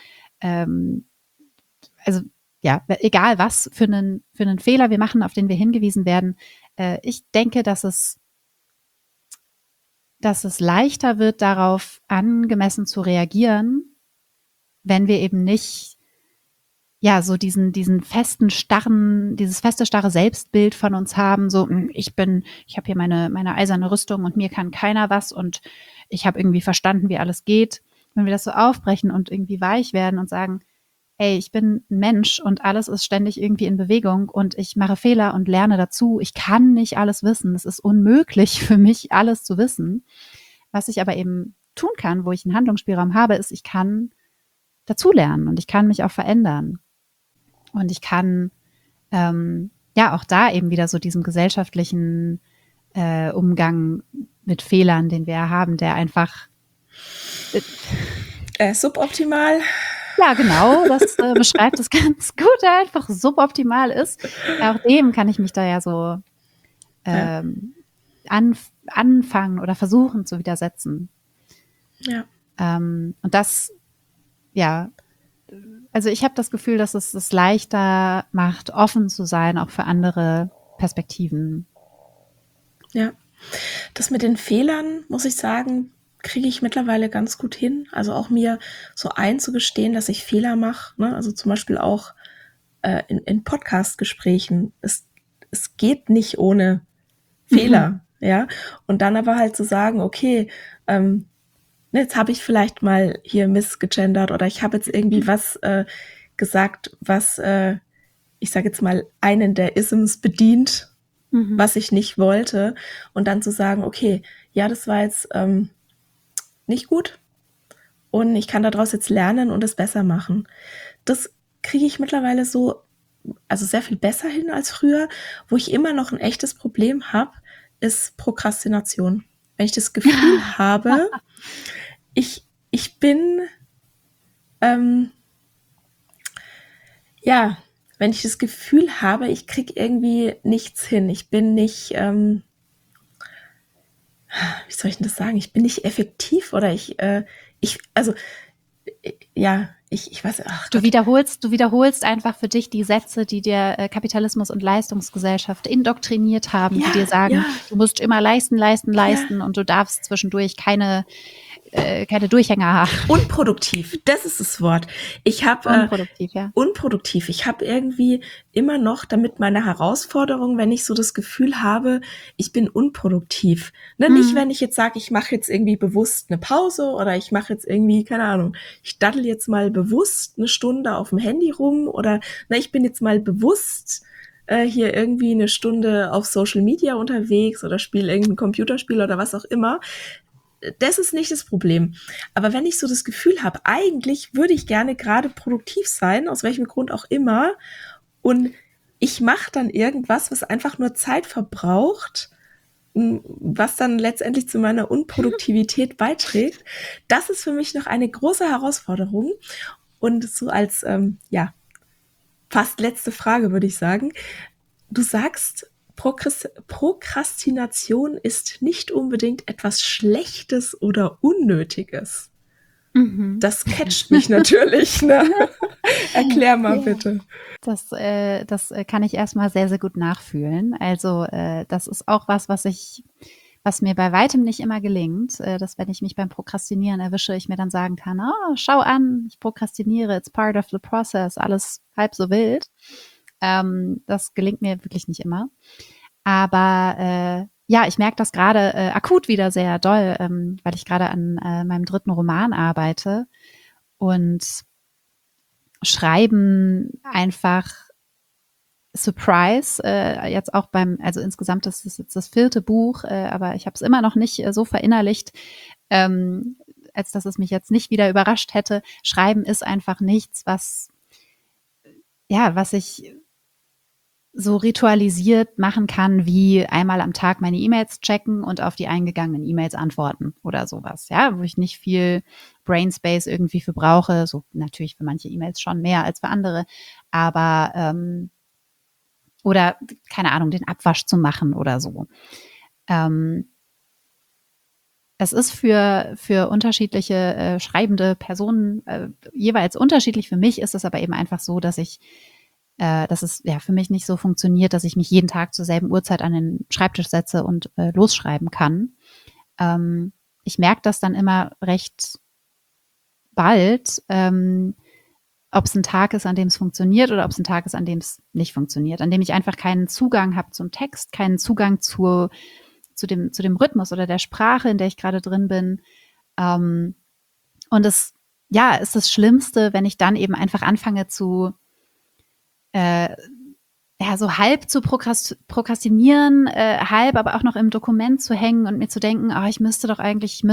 Speaker 2: Also ja, egal was für einen Fehler wir machen, auf den wir hingewiesen werden. Ich denke, dass es leichter wird, darauf angemessen zu reagieren, wenn wir eben nicht ja so dieses feste, starre Selbstbild von uns haben, so ich habe hier meine eiserne Rüstung und mir kann keiner was und ich habe irgendwie verstanden, wie alles geht. Wenn wir das so aufbrechen und irgendwie weich werden und sagen, ey, ich bin ein Mensch und alles ist ständig irgendwie in Bewegung und ich mache Fehler und lerne dazu. Ich kann nicht alles wissen. Es ist unmöglich für mich, alles zu wissen. Was ich aber eben tun kann, wo ich einen Handlungsspielraum habe, ist, ich kann dazulernen und ich kann mich auch verändern. Und ich kann ja auch da eben wieder so diesem gesellschaftlichen Umgang mit Fehlern, den wir haben, der einfach
Speaker 1: suboptimal.
Speaker 2: Ja, genau, das beschreibt es ganz gut, der einfach suboptimal ist. Auch dem kann ich mich da ja so anfangen oder versuchen zu widersetzen.
Speaker 1: Ja.
Speaker 2: Und das, ja, also ich habe das Gefühl, dass es leichter macht, offen zu sein, auch für andere Perspektiven.
Speaker 1: Ja, das mit den Fehlern, muss ich sagen, kriege ich mittlerweile ganz gut hin. Also auch mir so einzugestehen, dass ich Fehler mache. Ne? Also zum Beispiel auch in Podcast-Gesprächen. Es geht nicht ohne Fehler. Ja. Und dann aber halt zu sagen, okay, jetzt habe ich vielleicht mal hier missgegendert oder ich habe jetzt irgendwie was gesagt, was, ich sage jetzt mal, einen der Isms bedient, was ich nicht wollte. Und dann zu sagen, okay, ja, das war jetzt nicht gut und ich kann daraus jetzt lernen und es besser machen. Das kriege ich mittlerweile so, also sehr viel besser hin als früher. Wo ich immer noch ein echtes Problem habe, ist Prokrastination. Wenn ich das Gefühl habe, ich bin, ja, wenn ich das Gefühl habe, ich kriege irgendwie nichts hin. Ich bin nicht, wie soll ich denn das sagen? Ich bin nicht effektiv oder ich weiß,
Speaker 2: Du wiederholst einfach für dich die Sätze, die dir Kapitalismus und Leistungsgesellschaft indoktriniert haben, die dir sagen, du musst immer leisten und du darfst zwischendurch keine Durchhänger haben.
Speaker 1: Unproduktiv, das ist das Wort. Unproduktiv. Ich habe irgendwie immer noch damit meine Herausforderung, wenn ich so das Gefühl habe, ich bin unproduktiv. Ne? Nicht, wenn ich jetzt sage, ich mache jetzt irgendwie bewusst eine Pause oder ich mache jetzt irgendwie, keine Ahnung, ich daddel jetzt mal bewusst eine Stunde auf dem Handy rum oder ich bin jetzt mal bewusst hier irgendwie eine Stunde auf Social Media unterwegs oder spiele irgendein Computerspiel oder was auch immer. Das ist nicht das Problem. Aber wenn ich so das Gefühl habe, eigentlich würde ich gerne gerade produktiv sein, aus welchem Grund auch immer, und ich mache dann irgendwas, was einfach nur Zeit verbraucht, was dann letztendlich zu meiner Unproduktivität beiträgt, das ist für mich noch eine große Herausforderung. Und so als, fast letzte Frage würde ich sagen, du sagst, Prokrastination ist nicht unbedingt etwas Schlechtes oder Unnötiges.
Speaker 2: Mhm.
Speaker 1: Das catcht mich natürlich. Ne? Erklär mal bitte.
Speaker 2: Das kann ich erstmal sehr, sehr gut nachfühlen. Also das ist auch was mir bei weitem nicht immer gelingt, dass wenn ich mich beim Prokrastinieren erwische, ich mir dann sagen kann, schau an, ich prokrastiniere, it's part of the process, alles halb so wild. Das gelingt mir wirklich nicht immer. Aber ja, ich merke das gerade akut wieder sehr doll, weil ich gerade an meinem 3. Roman arbeite und Schreiben einfach Surprise, jetzt auch also insgesamt das ist jetzt das 4. Buch, aber ich habe es immer noch nicht so verinnerlicht, als dass es mich jetzt nicht wieder überrascht hätte. Schreiben ist einfach nichts, was ich so ritualisiert machen kann, wie einmal am Tag meine E-Mails checken und auf die eingegangenen E-Mails antworten oder sowas, ja, wo ich nicht viel Brainspace irgendwie für brauche, so natürlich für manche E-Mails schon mehr als für andere, aber oder, keine Ahnung, den Abwasch zu machen oder so. Es ist für unterschiedliche schreibende Personen jeweils unterschiedlich. Für mich ist es aber eben einfach so, dass es für mich nicht so funktioniert, dass ich mich jeden Tag zur selben Uhrzeit an den Schreibtisch setze und losschreiben kann. Ich merke das dann immer recht bald, ob es ein Tag ist, an dem es funktioniert oder ob es ein Tag ist, an dem es nicht funktioniert, an dem ich einfach keinen Zugang habe zum Text, keinen Zugang zu dem Rhythmus oder der Sprache, in der ich gerade drin bin. Und es ist das Schlimmste, wenn ich dann eben einfach anfange so halb zu prokrastinieren, halb aber auch noch im Dokument zu hängen und mir zu denken, ich müsste doch eigentlich.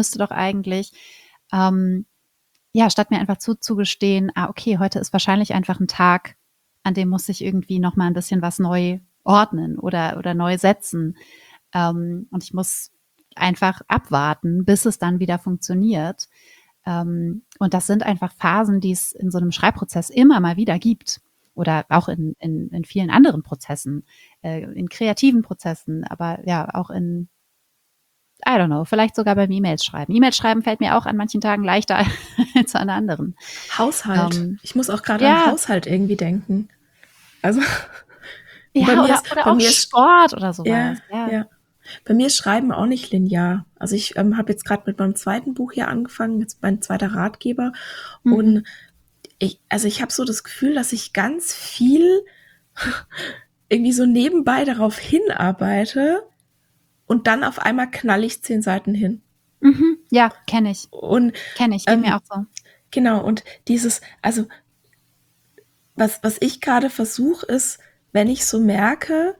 Speaker 2: Statt mir einfach zuzugestehen, okay, heute ist wahrscheinlich einfach ein Tag, an dem muss ich irgendwie noch mal ein bisschen was neu ordnen oder neu setzen. Und ich muss einfach abwarten, bis es dann wieder funktioniert. Und das sind einfach Phasen, die es in so einem Schreibprozess immer mal wieder gibt. Oder auch in vielen anderen Prozessen, in kreativen Prozessen, aber ja, auch in I don't know, vielleicht sogar beim E-Mails schreiben. E-Mails schreiben fällt mir auch an manchen Tagen leichter als an anderen.
Speaker 1: Haushalt. Ich muss auch gerade an Haushalt irgendwie denken. Also
Speaker 2: oder auch Sport oder sowas.
Speaker 1: Ja. Bei mir ist Schreiben auch nicht linear. Also ich habe jetzt gerade mit meinem 2. Buch hier angefangen, jetzt mein 2. Ratgeber. Und ich habe so das Gefühl, dass ich ganz viel irgendwie so nebenbei darauf hinarbeite, und dann auf einmal knall ich 10 Seiten hin.
Speaker 2: Ja, kenne ich. Geht mir auch so.
Speaker 1: Genau, und dieses, also was ich gerade versuche, ist, wenn ich so merke,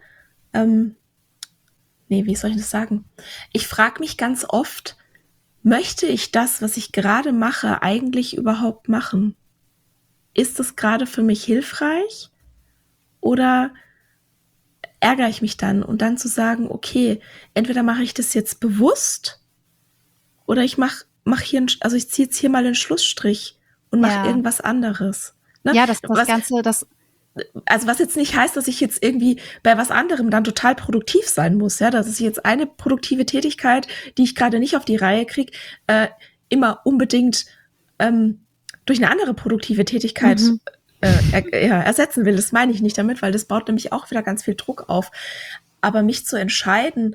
Speaker 1: wie soll ich das sagen? Ich frage mich ganz oft, möchte ich das, was ich gerade mache, eigentlich überhaupt machen? Ist das gerade für mich hilfreich? Oder ärgere ich mich dann? Und dann zu sagen, okay, entweder mache ich das jetzt bewusst oder ich mach hier, ich ziehe jetzt hier mal einen Schlussstrich und mache irgendwas anderes. Ne?
Speaker 2: Ja, das Ganze,
Speaker 1: also was jetzt nicht heißt, dass ich jetzt irgendwie bei was anderem dann total produktiv sein muss, ja, dass ich jetzt eine produktive Tätigkeit, die ich gerade nicht auf die Reihe kriege, immer unbedingt durch eine andere produktive Tätigkeit ersetzen will. Das meine ich nicht damit, weil das baut nämlich auch wieder ganz viel Druck auf. Aber mich zu entscheiden,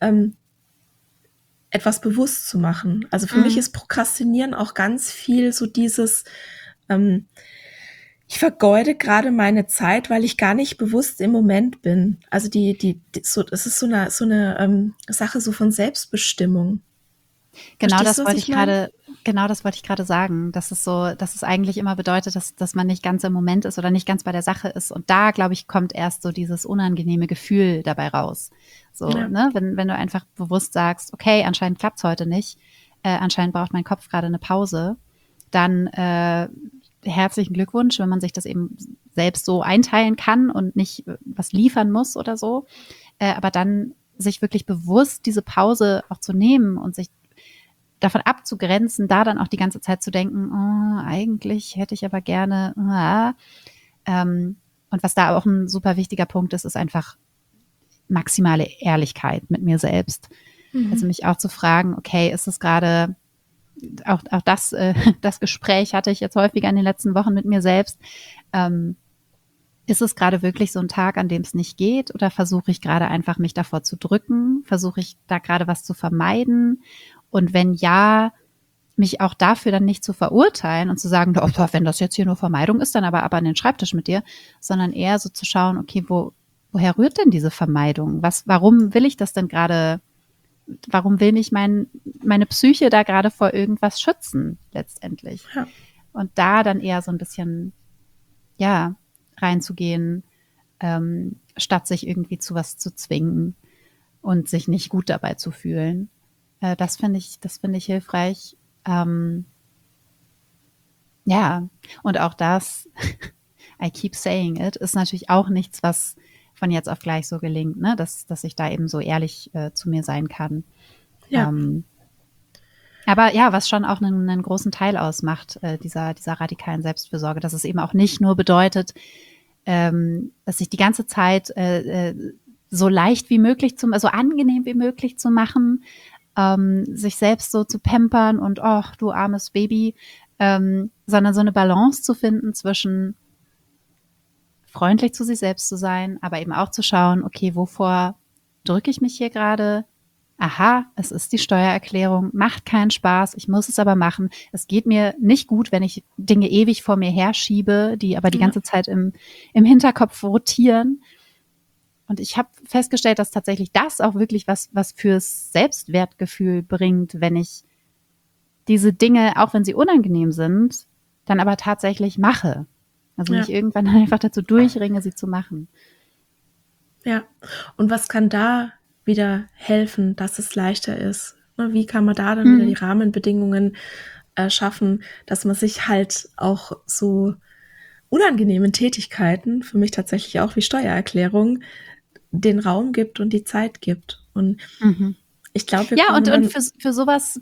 Speaker 1: etwas bewusst zu machen. Also für mich ist Prokrastinieren auch ganz viel so dieses ich vergeude gerade meine Zeit, weil ich gar nicht bewusst im Moment bin. Also es ist so eine Sache so von Selbstbestimmung.
Speaker 2: Genau, das wollte ich gerade genau das wollte ich gerade sagen. Dass es eigentlich immer bedeutet, dass man nicht ganz im Moment ist oder nicht ganz bei der Sache ist. Und da, glaube ich, kommt erst so dieses unangenehme Gefühl dabei raus. So,
Speaker 1: Ja.
Speaker 2: ne, wenn du einfach bewusst sagst, okay, anscheinend klappt's heute nicht, anscheinend braucht mein Kopf gerade eine Pause, dann herzlichen Glückwunsch, wenn man sich das eben selbst so einteilen kann und nicht was liefern muss oder so. Aber dann sich wirklich bewusst diese Pause auch zu nehmen und sich davon abzugrenzen, da dann auch die ganze Zeit zu denken, oh, eigentlich hätte ich aber gerne. Und was da auch ein super wichtiger Punkt ist, ist einfach maximale Ehrlichkeit mit mir selbst. Also mich auch zu fragen, okay, ist es gerade, auch das, das Gespräch hatte ich jetzt häufiger in den letzten Wochen mit mir selbst, ist es gerade wirklich so ein Tag, an dem es nicht geht, oder versuche ich gerade einfach mich davor zu drücken? Versuche ich da gerade was zu vermeiden? Und wenn ja, mich auch dafür dann nicht zu verurteilen und zu sagen, oh, wenn das jetzt hier nur Vermeidung ist, dann aber an den Schreibtisch mit dir, sondern eher so zu schauen, okay, woher rührt denn diese Vermeidung? Warum will ich das denn gerade? Warum will mich meine Psyche da gerade vor irgendwas schützen, letztendlich?
Speaker 1: Ja.
Speaker 2: Und da dann eher so ein bisschen, ja, reinzugehen, statt sich irgendwie zu was zu zwingen und sich nicht gut dabei zu fühlen. Das finde ich hilfreich. Ja, und auch das, I keep saying it, ist natürlich auch nichts, was von jetzt auf gleich so gelingt, ne? Dass ich da eben so ehrlich zu mir sein kann.
Speaker 1: Ja.
Speaker 2: Aber ja, was schon auch einen großen Teil ausmacht, dieser radikalen Selbstfürsorge, dass es eben auch nicht nur bedeutet, dass sich die ganze Zeit so leicht wie möglich so angenehm wie möglich zu machen, sich selbst so zu pampern und ach, du armes Baby, sondern so eine Balance zu finden zwischen freundlich zu sich selbst zu sein, aber eben auch zu schauen, okay, wovor drücke ich mich hier gerade? Aha, es ist die Steuererklärung, macht keinen Spaß, ich muss es aber machen. Es geht mir nicht gut, wenn ich Dinge ewig vor mir herschiebe, die aber die ganze Zeit im Hinterkopf rotieren. Und ich habe festgestellt, dass tatsächlich das auch wirklich was fürs Selbstwertgefühl bringt, wenn ich diese Dinge, auch wenn sie unangenehm sind, dann aber tatsächlich mache. Also mich irgendwann einfach dazu durchringe, sie zu machen.
Speaker 1: Ja, und was kann da wieder helfen, dass es leichter ist? Wie kann man da dann wieder die Rahmenbedingungen schaffen, dass man sich halt auch so unangenehmen Tätigkeiten, für mich tatsächlich auch wie Steuererklärung, den Raum gibt und die Zeit gibt. Und ich glaube,
Speaker 2: ja, und für sowas,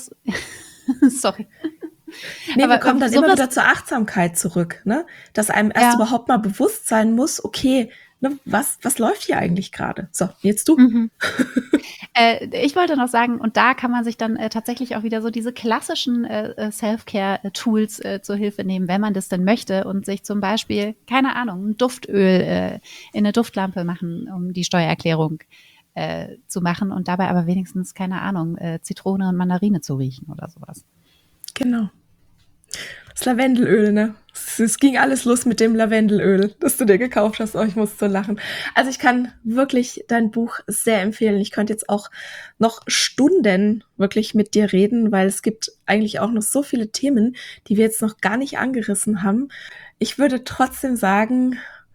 Speaker 2: sorry.
Speaker 1: Nee, aber wir kommen dann immer wieder zur Achtsamkeit zurück, ne? Dass einem erst überhaupt mal bewusst sein muss, okay, ne, was läuft hier eigentlich gerade? So, jetzt du.
Speaker 2: Ich wollte noch sagen, und da kann man sich dann tatsächlich auch wieder so diese klassischen Self-Care-Tools zur Hilfe nehmen, wenn man das denn möchte, und sich zum Beispiel, keine Ahnung, ein Duftöl in eine Duftlampe machen, um die Steuererklärung zu machen und dabei aber wenigstens, keine Ahnung, Zitrone und Mandarine zu riechen oder sowas.
Speaker 1: Genau. Das Lavendelöl, ne? Es ging alles los mit dem Lavendelöl, das du dir gekauft hast. Oh, ich muss so lachen. Also ich kann wirklich dein Buch sehr empfehlen. Ich könnte jetzt auch noch Stunden wirklich mit dir reden, weil es gibt eigentlich auch noch so viele Themen, die wir jetzt noch gar nicht angerissen haben. Ich würde trotzdem sagen,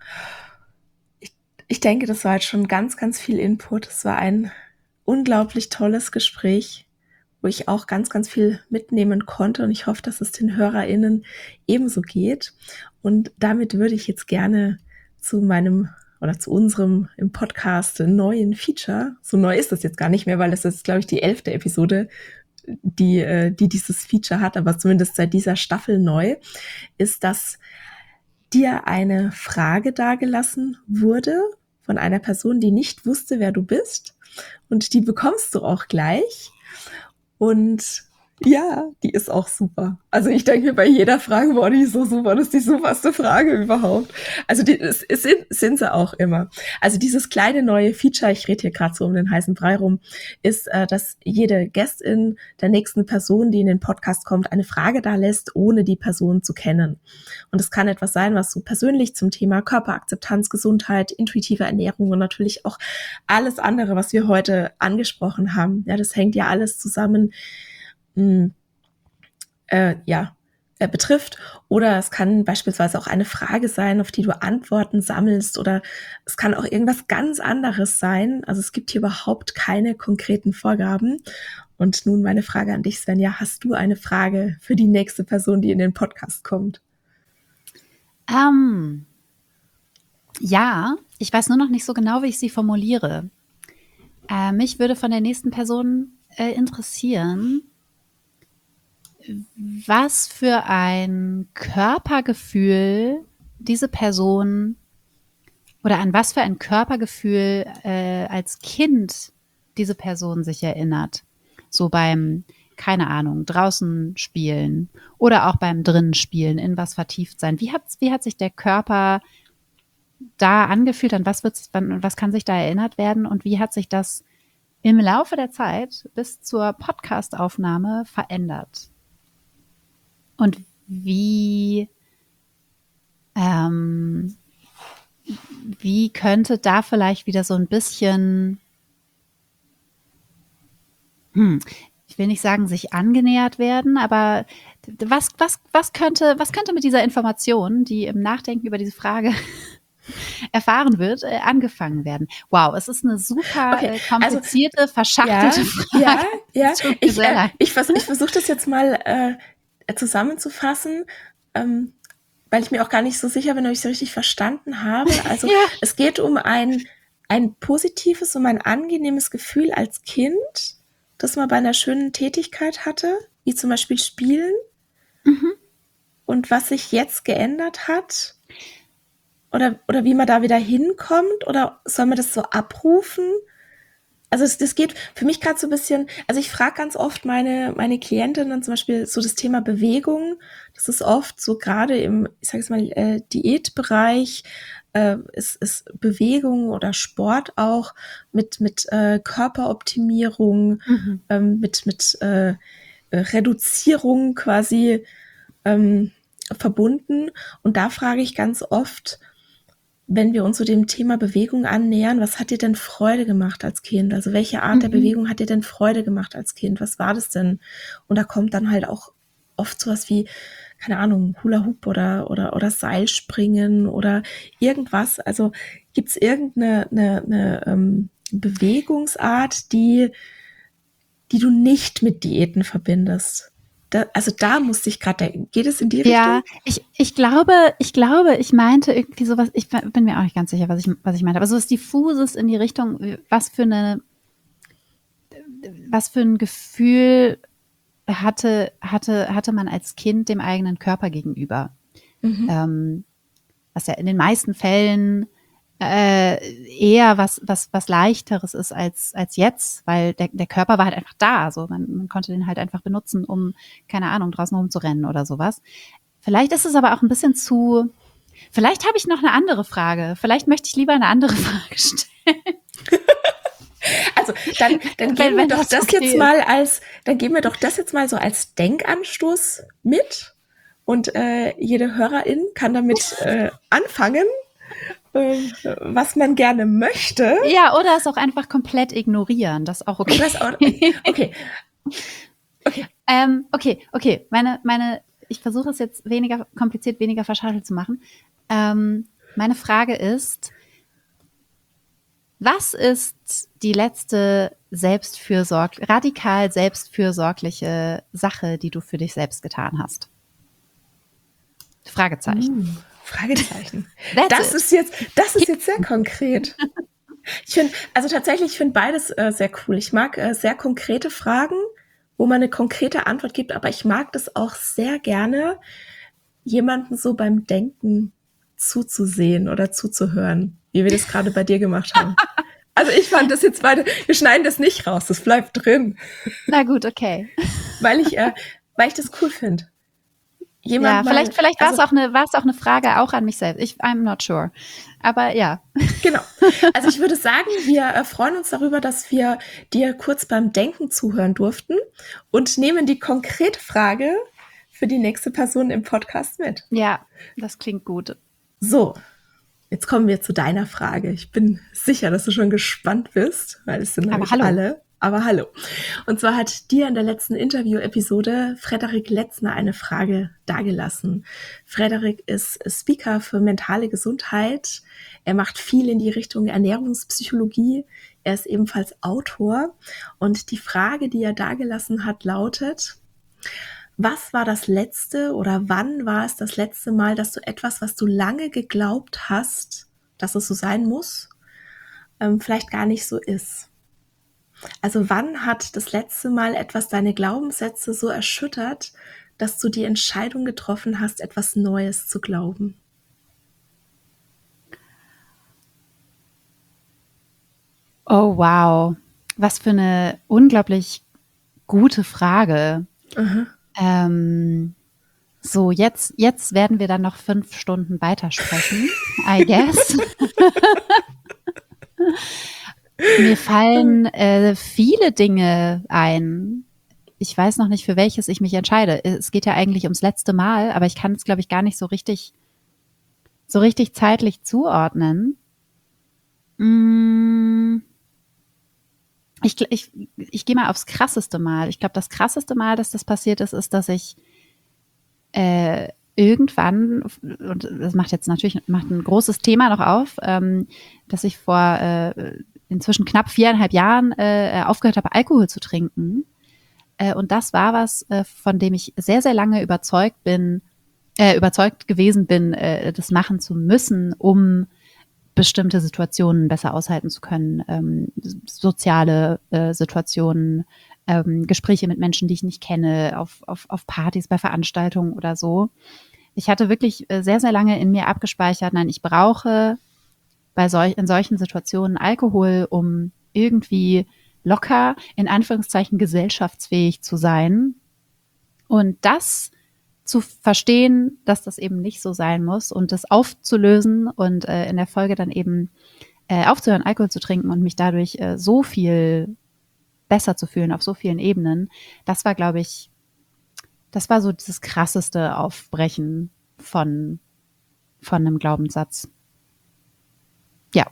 Speaker 1: ich denke, das war jetzt schon ganz, ganz viel Input. Es war ein unglaublich tolles Gespräch, wo ich auch ganz, ganz viel mitnehmen konnte, und ich hoffe, dass es den HörerInnen ebenso geht. Und damit würde ich jetzt gerne zu unserem im Podcast neuen Feature, so neu ist das jetzt gar nicht mehr, weil es ist, glaube ich, die 11. Episode, die dieses Feature hat, aber zumindest seit dieser Staffel neu, ist, dass dir eine Frage dargelassen wurde von einer Person, die nicht wusste, wer du bist, und die bekommst du auch gleich. Und ja, die ist auch super. Also ich denke mir bei jeder Frage, boah, die ist so super, das ist die superste Frage überhaupt. Also sind sie auch immer. Also dieses kleine neue Feature, ich rede hier gerade so um den heißen Brei rum, ist, dass jede Gästin der nächsten Person, die in den Podcast kommt, eine Frage da lässt, ohne die Person zu kennen. Und es kann etwas sein, was so persönlich zum Thema Körperakzeptanz, Gesundheit, intuitive Ernährung und natürlich auch alles andere, was wir heute angesprochen haben. Ja, das hängt ja alles zusammen. betrifft. Oder es kann beispielsweise auch eine Frage sein, auf die du Antworten sammelst, oder es kann auch irgendwas ganz anderes sein. Also es gibt hier überhaupt keine konkreten Vorgaben. Und nun meine Frage an dich, Svenja. Hast du eine Frage für die nächste Person, die in den Podcast kommt?
Speaker 2: Ja, ich weiß nur noch nicht so genau, wie ich sie formuliere. Mich würde von der nächsten Person interessieren, was für ein Körpergefühl diese Person oder an was für ein Körpergefühl als Kind diese Person sich erinnert. So beim, keine Ahnung, draußen spielen oder auch beim drinnen spielen, in was vertieft sein. Wie hat sich der Körper da angefühlt, an was kann sich da erinnert werden und wie hat sich das im Laufe der Zeit bis zur Podcastaufnahme verändert? Und wie könnte da vielleicht wieder so ein bisschen, ich will nicht sagen, sich angenähert werden, aber was könnte mit dieser Information, die im Nachdenken über diese Frage erfahren wird, angefangen werden? Wow, es ist eine super komplizierte, verschachtelte Frage.
Speaker 1: Ja. Ich versuche das jetzt mal zusammenzufassen, weil ich mir auch gar nicht so sicher bin, ob ich es richtig verstanden habe. Also Es geht um ein positives, um ein angenehmes Gefühl als Kind, das man bei einer schönen Tätigkeit hatte, wie zum Beispiel Spielen. Und was sich jetzt geändert hat, oder wie man da wieder hinkommt, oder soll man das so abrufen? Also das geht für mich gerade so ein bisschen, also ich frage ganz oft meine Klientinnen zum Beispiel so das Thema Bewegung. Das ist oft so gerade im, ich sage jetzt mal, Diätbereich, ist Bewegung oder Sport auch mit Körperoptimierung, mit Reduzierung quasi verbunden. Und da frage ich ganz oft, wenn wir uns so dem Thema Bewegung annähern, was hat dir denn Freude gemacht als Kind? Also welche Art der Bewegung hat dir denn Freude gemacht als Kind? Was war das denn? Und da kommt dann halt auch oft sowas wie, keine Ahnung, Hula Hoop oder Seilspringen oder irgendwas. Also gibt es irgendeine Bewegungsart, die du nicht mit Diäten verbindest? Da musste ich gerade, geht es in die Richtung?
Speaker 2: Ja, ich glaube, ich meinte irgendwie sowas, ich bin mir auch nicht ganz sicher, was ich meinte, aber sowas Diffuses in die Richtung, was für ein Gefühl hatte man als Kind dem eigenen Körper gegenüber. Was ja in den meisten Fällen eher was Leichteres ist als jetzt, weil der Körper war halt einfach da. Also man konnte den halt einfach benutzen, um, keine Ahnung, draußen rumzurennen oder sowas. Vielleicht ist es aber auch ein bisschen vielleicht habe ich noch eine andere Frage. Vielleicht möchte ich lieber eine andere Frage stellen.
Speaker 1: Also dann geben wir doch das jetzt mal so als Denkanstoß mit, und jede Hörerin kann damit anfangen, was man gerne möchte.
Speaker 2: Ja, oder es auch einfach komplett ignorieren. Das ist auch okay. Okay. Ich versuche es jetzt weniger kompliziert, weniger verschachtelt zu machen. Meine Frage ist, was ist die letzte radikal selbstfürsorgliche Sache, die du für dich selbst getan hast? Fragezeichen.
Speaker 1: Fragezeichen. Das ist jetzt sehr konkret. Ich finde beides sehr cool. Ich mag sehr konkrete Fragen, wo man eine konkrete Antwort gibt, aber ich mag das auch sehr gerne, jemanden so beim Denken zuzusehen oder zuzuhören, wie wir das gerade bei dir gemacht haben. Also ich fand das jetzt wir schneiden das nicht raus, das bleibt drin.
Speaker 2: Na gut, okay.
Speaker 1: Weil ich das cool finde.
Speaker 2: Vielleicht war es auch eine Frage auch an mich selbst. I'm not sure. Aber ja.
Speaker 1: Genau. Also ich würde sagen, wir freuen uns darüber, dass wir dir kurz beim Denken zuhören durften und nehmen die konkrete Frage für die nächste Person im Podcast mit.
Speaker 2: Ja, das klingt gut.
Speaker 1: So, jetzt kommen wir zu deiner Frage. Ich bin sicher, dass du schon gespannt bist, weil es sind nämlich alle. Aber hallo. Und zwar hat dir in der letzten Interview-Episode Frederik Letzner eine Frage dargelassen. Frederik ist Speaker für mentale Gesundheit. Er macht viel in die Richtung Ernährungspsychologie. Er ist ebenfalls Autor. Und die Frage, die er dargelassen hat, lautet: Was war das letzte oder wann war es das letzte Mal, dass du etwas, was du lange geglaubt hast, dass es so sein muss, vielleicht gar nicht so ist? Also wann hat das letzte Mal etwas deine Glaubenssätze so erschüttert, dass du die Entscheidung getroffen hast, etwas Neues zu glauben?
Speaker 2: Oh, wow. Was für eine unglaublich gute Frage. So, jetzt werden wir dann noch 5 Stunden weitersprechen, I guess. Mir fallen viele Dinge ein. Ich weiß noch nicht, für welches ich mich entscheide. Es geht ja eigentlich ums letzte Mal, aber ich kann es, glaube ich, gar nicht so richtig zeitlich zuordnen. Ich gehe mal aufs krasseste Mal. Ich glaube, das krasseste Mal, dass das passiert ist, ist, dass ich irgendwann, und das macht ein großes Thema noch auf, dass ich vor inzwischen knapp 4,5 Jahren aufgehört habe, Alkohol zu trinken. Und das war was, von dem ich sehr, sehr lange überzeugt gewesen bin, das machen zu müssen, um bestimmte Situationen besser aushalten zu können, soziale Situationen, Gespräche mit Menschen, die ich nicht kenne, auf Partys, bei Veranstaltungen oder so. Ich hatte wirklich sehr, sehr lange in mir abgespeichert, nein, ich brauche in solchen Situationen Alkohol, um irgendwie locker, in Anführungszeichen gesellschaftsfähig zu sein. Und das zu verstehen, dass das eben nicht so sein muss und das aufzulösen und in der Folge dann eben aufzuhören, Alkohol zu trinken und mich dadurch so viel besser zu fühlen auf so vielen Ebenen, das war, glaube ich, das war so dieses krasseste Aufbrechen von einem Glaubenssatz. Ja.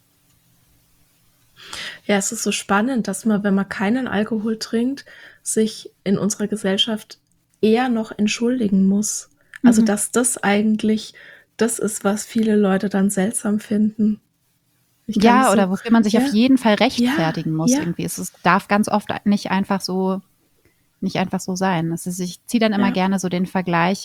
Speaker 1: Ja, es ist so spannend, dass man, wenn man keinen Alkohol trinkt, sich in unserer Gesellschaft eher noch entschuldigen muss. Also, dass das eigentlich das ist, was viele Leute dann seltsam finden.
Speaker 2: Ja, oder wofür man sich auf jeden Fall rechtfertigen muss.
Speaker 1: Ja.
Speaker 2: Irgendwie. Es darf ganz oft nicht einfach so sein. Ich ziehe dann immer gerne so den Vergleich,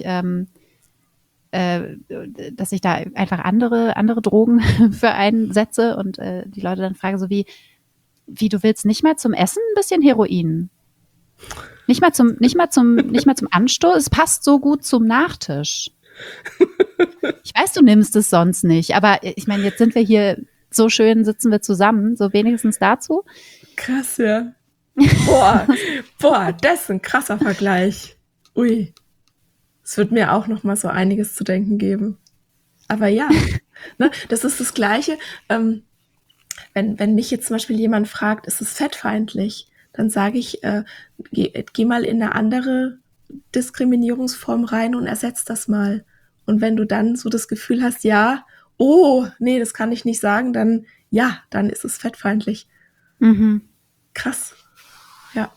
Speaker 2: dass ich da einfach andere Drogen für einsetze und die Leute dann fragen so wie du willst nicht mal zum Essen ein bisschen Heroin? Nicht mal zum Anstoß? Es passt so gut zum Nachtisch. Ich weiß, du nimmst es sonst nicht, aber ich meine, jetzt sind wir hier so schön, sitzen wir zusammen, so wenigstens dazu.
Speaker 1: Krass, ja. Boah, das ist ein krasser Vergleich. Ui. Es wird mir auch noch mal so einiges zu denken geben. Aber ja, ne, das ist das Gleiche. Wenn mich jetzt zum Beispiel jemand fragt, ist es fettfeindlich, dann sage ich, geh mal in eine andere Diskriminierungsform rein und ersetz das mal. Und wenn du dann so das Gefühl hast, ja, oh, nee, das kann ich nicht sagen, dann ist es fettfeindlich.
Speaker 2: Mhm.
Speaker 1: Krass. Ja.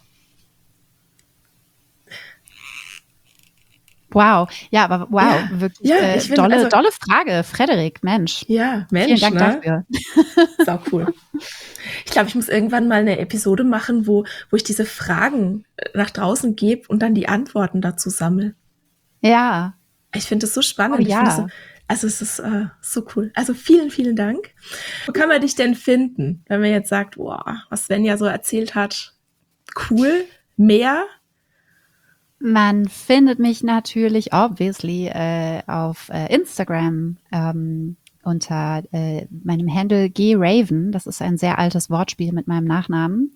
Speaker 2: Wow, ja, aber wow, wirklich tolle Frage, Frederik, Mensch.
Speaker 1: Ja, Mensch,
Speaker 2: vielen Dank dafür.
Speaker 1: Sau cool. Ich glaube, ich muss irgendwann mal eine Episode machen, wo ich diese Fragen nach draußen gebe und dann die Antworten dazu sammle.
Speaker 2: Ja.
Speaker 1: Ich finde das so spannend.
Speaker 2: Oh, ja.
Speaker 1: Es ist so cool. Also vielen, vielen Dank. Wo kann man dich denn finden, wenn man jetzt sagt, wow, was Svenja so erzählt hat, cool, mehr?
Speaker 2: Man findet mich natürlich obviously auf Instagram unter meinem Handle graven. Das ist ein sehr altes Wortspiel mit meinem Nachnamen.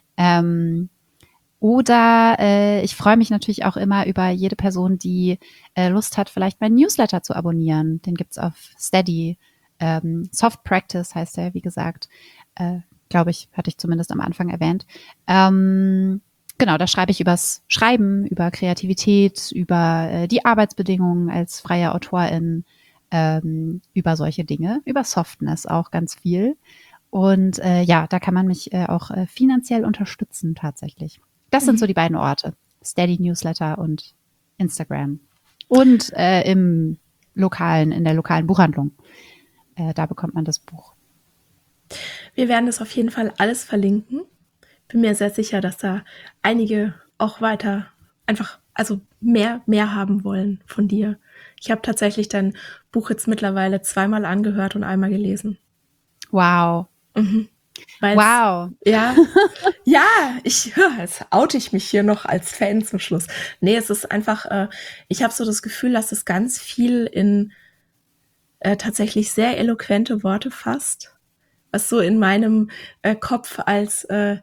Speaker 2: Oder ich freue mich natürlich auch immer über jede Person, die Lust hat, vielleicht meinen Newsletter zu abonnieren. Den gibt's auf Steady. Soft Practice heißt der, wie gesagt. Glaube ich, hatte ich zumindest am Anfang erwähnt. Genau, da schreibe ich übers Schreiben, über Kreativität, über die Arbeitsbedingungen als freie Autorin, über solche Dinge, über Softness auch ganz viel. Und ja, da kann man mich auch finanziell unterstützen tatsächlich. Das sind so die beiden Orte. Steady Newsletter und Instagram. Und in der lokalen Buchhandlung. Da bekommt man das Buch.
Speaker 1: Wir werden das auf jeden Fall alles verlinken. Bin mir sehr sicher, dass da einige auch weiter einfach, also mehr haben wollen von dir. Ich habe tatsächlich dein Buch jetzt mittlerweile 2-mal angehört und einmal gelesen.
Speaker 2: Wow. Wow.
Speaker 1: Ja, jetzt oute ich mich hier noch als Fan zum Schluss. Nee, es ist einfach, ich habe so das Gefühl, dass es ganz viel in tatsächlich sehr eloquente Worte fasst, was so in meinem Kopf als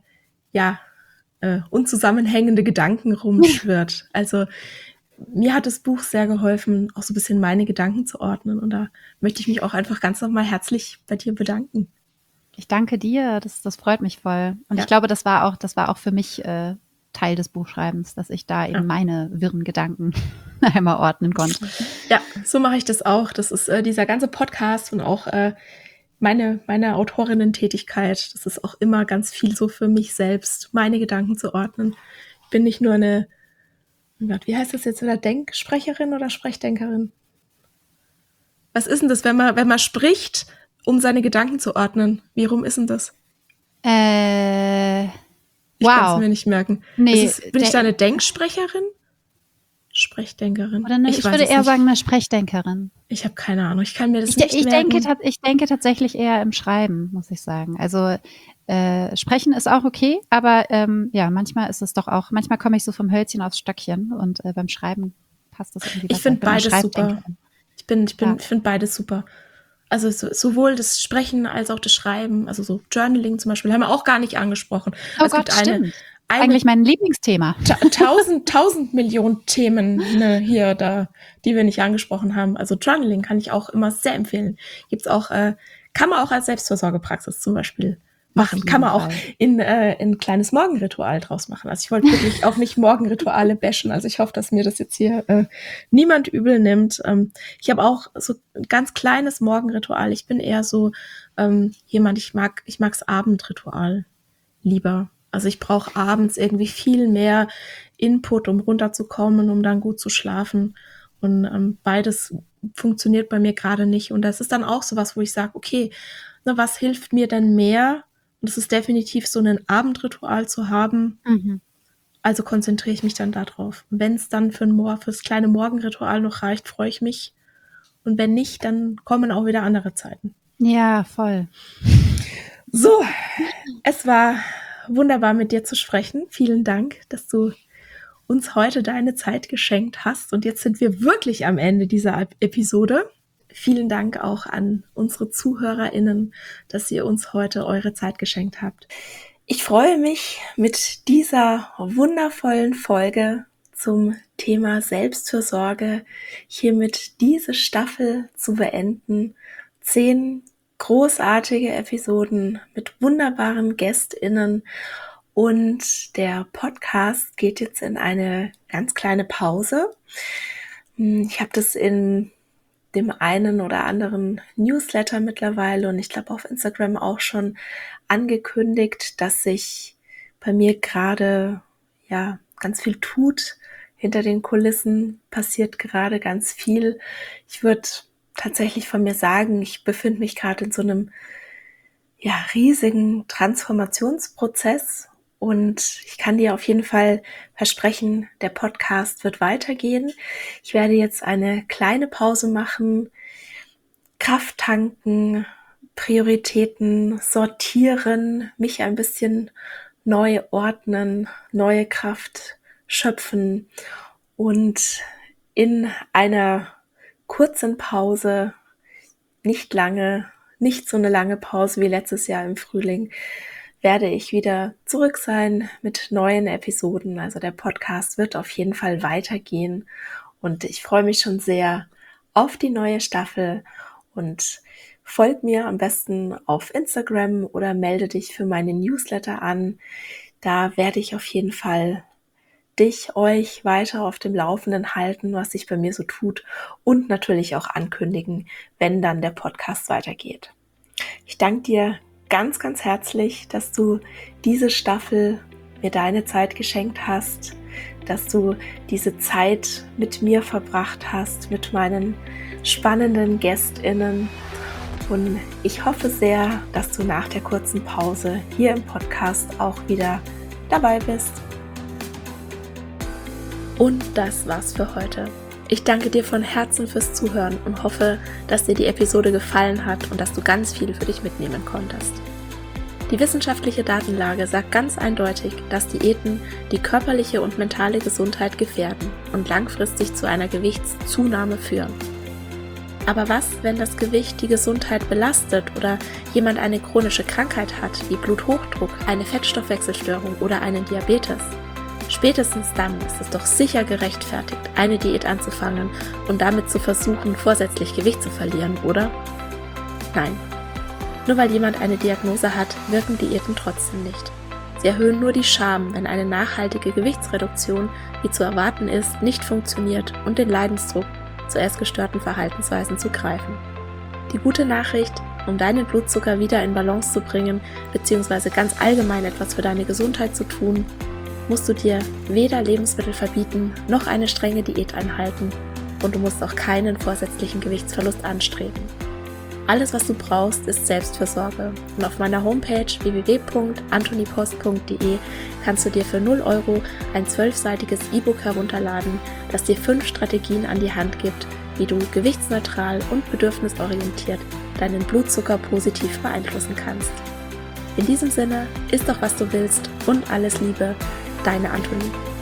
Speaker 1: unzusammenhängende Gedanken rumschwirrt. Also mir hat das Buch sehr geholfen, auch so ein bisschen meine Gedanken zu ordnen. Und da möchte ich mich auch einfach ganz nochmal herzlich bei dir bedanken.
Speaker 2: Ich danke dir, das freut mich voll. Und ich glaube, das war auch für mich Teil des Buchschreibens, dass ich da eben meine wirren Gedanken einmal ordnen konnte.
Speaker 1: Ja, so mache ich das auch. Das ist dieser ganze Podcast und auch meine Autorinnen-Tätigkeit. Das ist auch immer ganz viel so für mich selbst, meine Gedanken zu ordnen. Ich bin nicht nur eine, wie heißt das jetzt wieder, Denksprecherin oder Sprechdenkerin? Was ist denn das, wenn man spricht, um seine Gedanken zu ordnen? Wie rum ist denn das? Ich kann es mir nicht merken.
Speaker 2: Nee,
Speaker 1: bin ich da eine Denksprecherin? Sprechdenkerin?
Speaker 2: Oder ich würde eher sagen eine Sprechdenkerin.
Speaker 1: Ich habe keine Ahnung. Ich kann mir das nicht merken.
Speaker 2: Ich denke tatsächlich eher im Schreiben, muss ich sagen. Also Sprechen ist auch okay, aber manchmal ist es doch auch, manchmal komme ich so vom Hölzchen aufs Stöckchen und beim Schreiben passt das irgendwie besser.
Speaker 1: Ich finde beides super. Ich finde beides super. Also sowohl das Sprechen als auch das Schreiben, also so Journaling zum Beispiel, haben wir auch gar nicht angesprochen.
Speaker 2: Oh Gott, stimmt. Eigentlich mein Lieblingsthema.
Speaker 1: 1000 Millionen Themen hier, die wir nicht angesprochen haben. Also Journaling kann ich auch immer sehr empfehlen. Gibt's auch, kann man auch als Selbstversorgepraxis zum Beispiel machen. Kann man auch in ein kleines Morgenritual draus machen. Also ich wollte wirklich auch nicht Morgenrituale bashen. Also ich hoffe, dass mir das jetzt hier niemand übel nimmt. Ich habe auch so ein ganz kleines Morgenritual. Ich bin eher so jemand, ich mag's Abendritual lieber. Also ich brauche abends irgendwie viel mehr Input, um runterzukommen, um dann gut zu schlafen. Und beides funktioniert bei mir gerade nicht. Und das ist dann auch sowas, wo ich sage, okay, was hilft mir denn mehr? Und das ist definitiv so ein Abendritual zu haben. Also konzentriere ich mich dann darauf. Und wenn es dann fürs kleine Morgenritual noch reicht, freue ich mich. Und wenn nicht, dann kommen auch wieder andere Zeiten.
Speaker 2: Ja, voll.
Speaker 1: So, es war wunderbar, mit dir zu sprechen. Vielen Dank, dass du uns heute deine Zeit geschenkt hast. Und jetzt sind wir wirklich am Ende dieser Episode. Vielen Dank auch an unsere ZuhörerInnen, dass ihr uns heute eure Zeit geschenkt habt. Ich freue mich, mit dieser wundervollen Folge zum Thema Selbstfürsorge hiermit diese Staffel zu beenden. 10 großartige Episoden mit wunderbaren GästInnen und der Podcast geht jetzt in eine ganz kleine Pause. Ich habe das in dem einen oder anderen Newsletter mittlerweile und ich glaube auf Instagram auch schon angekündigt, dass sich bei mir gerade ganz viel tut. Hinter den Kulissen passiert gerade ganz viel. Ich würde tatsächlich von mir sagen, ich befinde mich gerade in so einem riesigen Transformationsprozess und ich kann dir auf jeden Fall versprechen, der Podcast wird weitergehen. Ich werde jetzt eine kleine Pause machen, Kraft tanken, Prioritäten sortieren, mich ein bisschen neu ordnen, neue Kraft schöpfen und in einer kurzen Pause, nicht so eine lange Pause wie letztes Jahr im Frühling, werde ich wieder zurück sein mit neuen Episoden. Also der Podcast wird auf jeden Fall weitergehen und ich freue mich schon sehr auf die neue Staffel und folg mir am besten auf Instagram oder melde dich für meine Newsletter an. Da werde ich auf jeden Fall euch weiter auf dem Laufenden halten, was sich bei mir so tut und natürlich auch ankündigen, wenn dann der Podcast weitergeht. Ich danke dir ganz, ganz herzlich, dass du diese Staffel mir deine Zeit geschenkt hast, dass du diese Zeit mit mir verbracht hast, mit meinen spannenden GästInnen. Und ich hoffe sehr, dass du nach der kurzen Pause hier im Podcast auch wieder dabei bist. Und das war's für heute. Ich danke dir von Herzen fürs Zuhören und hoffe, dass dir die Episode gefallen hat und dass du ganz viel für dich mitnehmen konntest. Die wissenschaftliche Datenlage sagt ganz eindeutig, dass Diäten die körperliche und mentale Gesundheit gefährden und langfristig zu einer Gewichtszunahme führen. Aber was, wenn das Gewicht die Gesundheit belastet oder jemand eine chronische Krankheit hat, wie Bluthochdruck, eine Fettstoffwechselstörung oder einen Diabetes? Spätestens dann ist es doch sicher gerechtfertigt, eine Diät anzufangen und damit zu versuchen, vorsätzlich Gewicht zu verlieren, oder? Nein. Nur weil jemand eine Diagnose hat, wirken Diäten trotzdem nicht. Sie erhöhen nur die Scham, wenn eine nachhaltige Gewichtsreduktion, wie zu erwarten ist, nicht funktioniert und den Leidensdruck zu erst gestörten Verhaltensweisen zu greifen. Die gute Nachricht, um deinen Blutzucker wieder in Balance zu bringen, bzw. ganz allgemein etwas für deine Gesundheit zu tun, musst du dir weder Lebensmittel verbieten, noch eine strenge Diät einhalten und du musst auch keinen vorsätzlichen Gewichtsverlust anstreben. Alles, was du brauchst, ist Selbstfürsorge und auf meiner Homepage www.antonipost.de kannst du dir für 0 € ein 12-seitiges E-Book herunterladen, das dir 5 Strategien an die Hand gibt, wie du gewichtsneutral und bedürfnisorientiert deinen Blutzucker positiv beeinflussen kannst. In diesem Sinne, iss doch was du willst und alles Liebe, deine Antonie.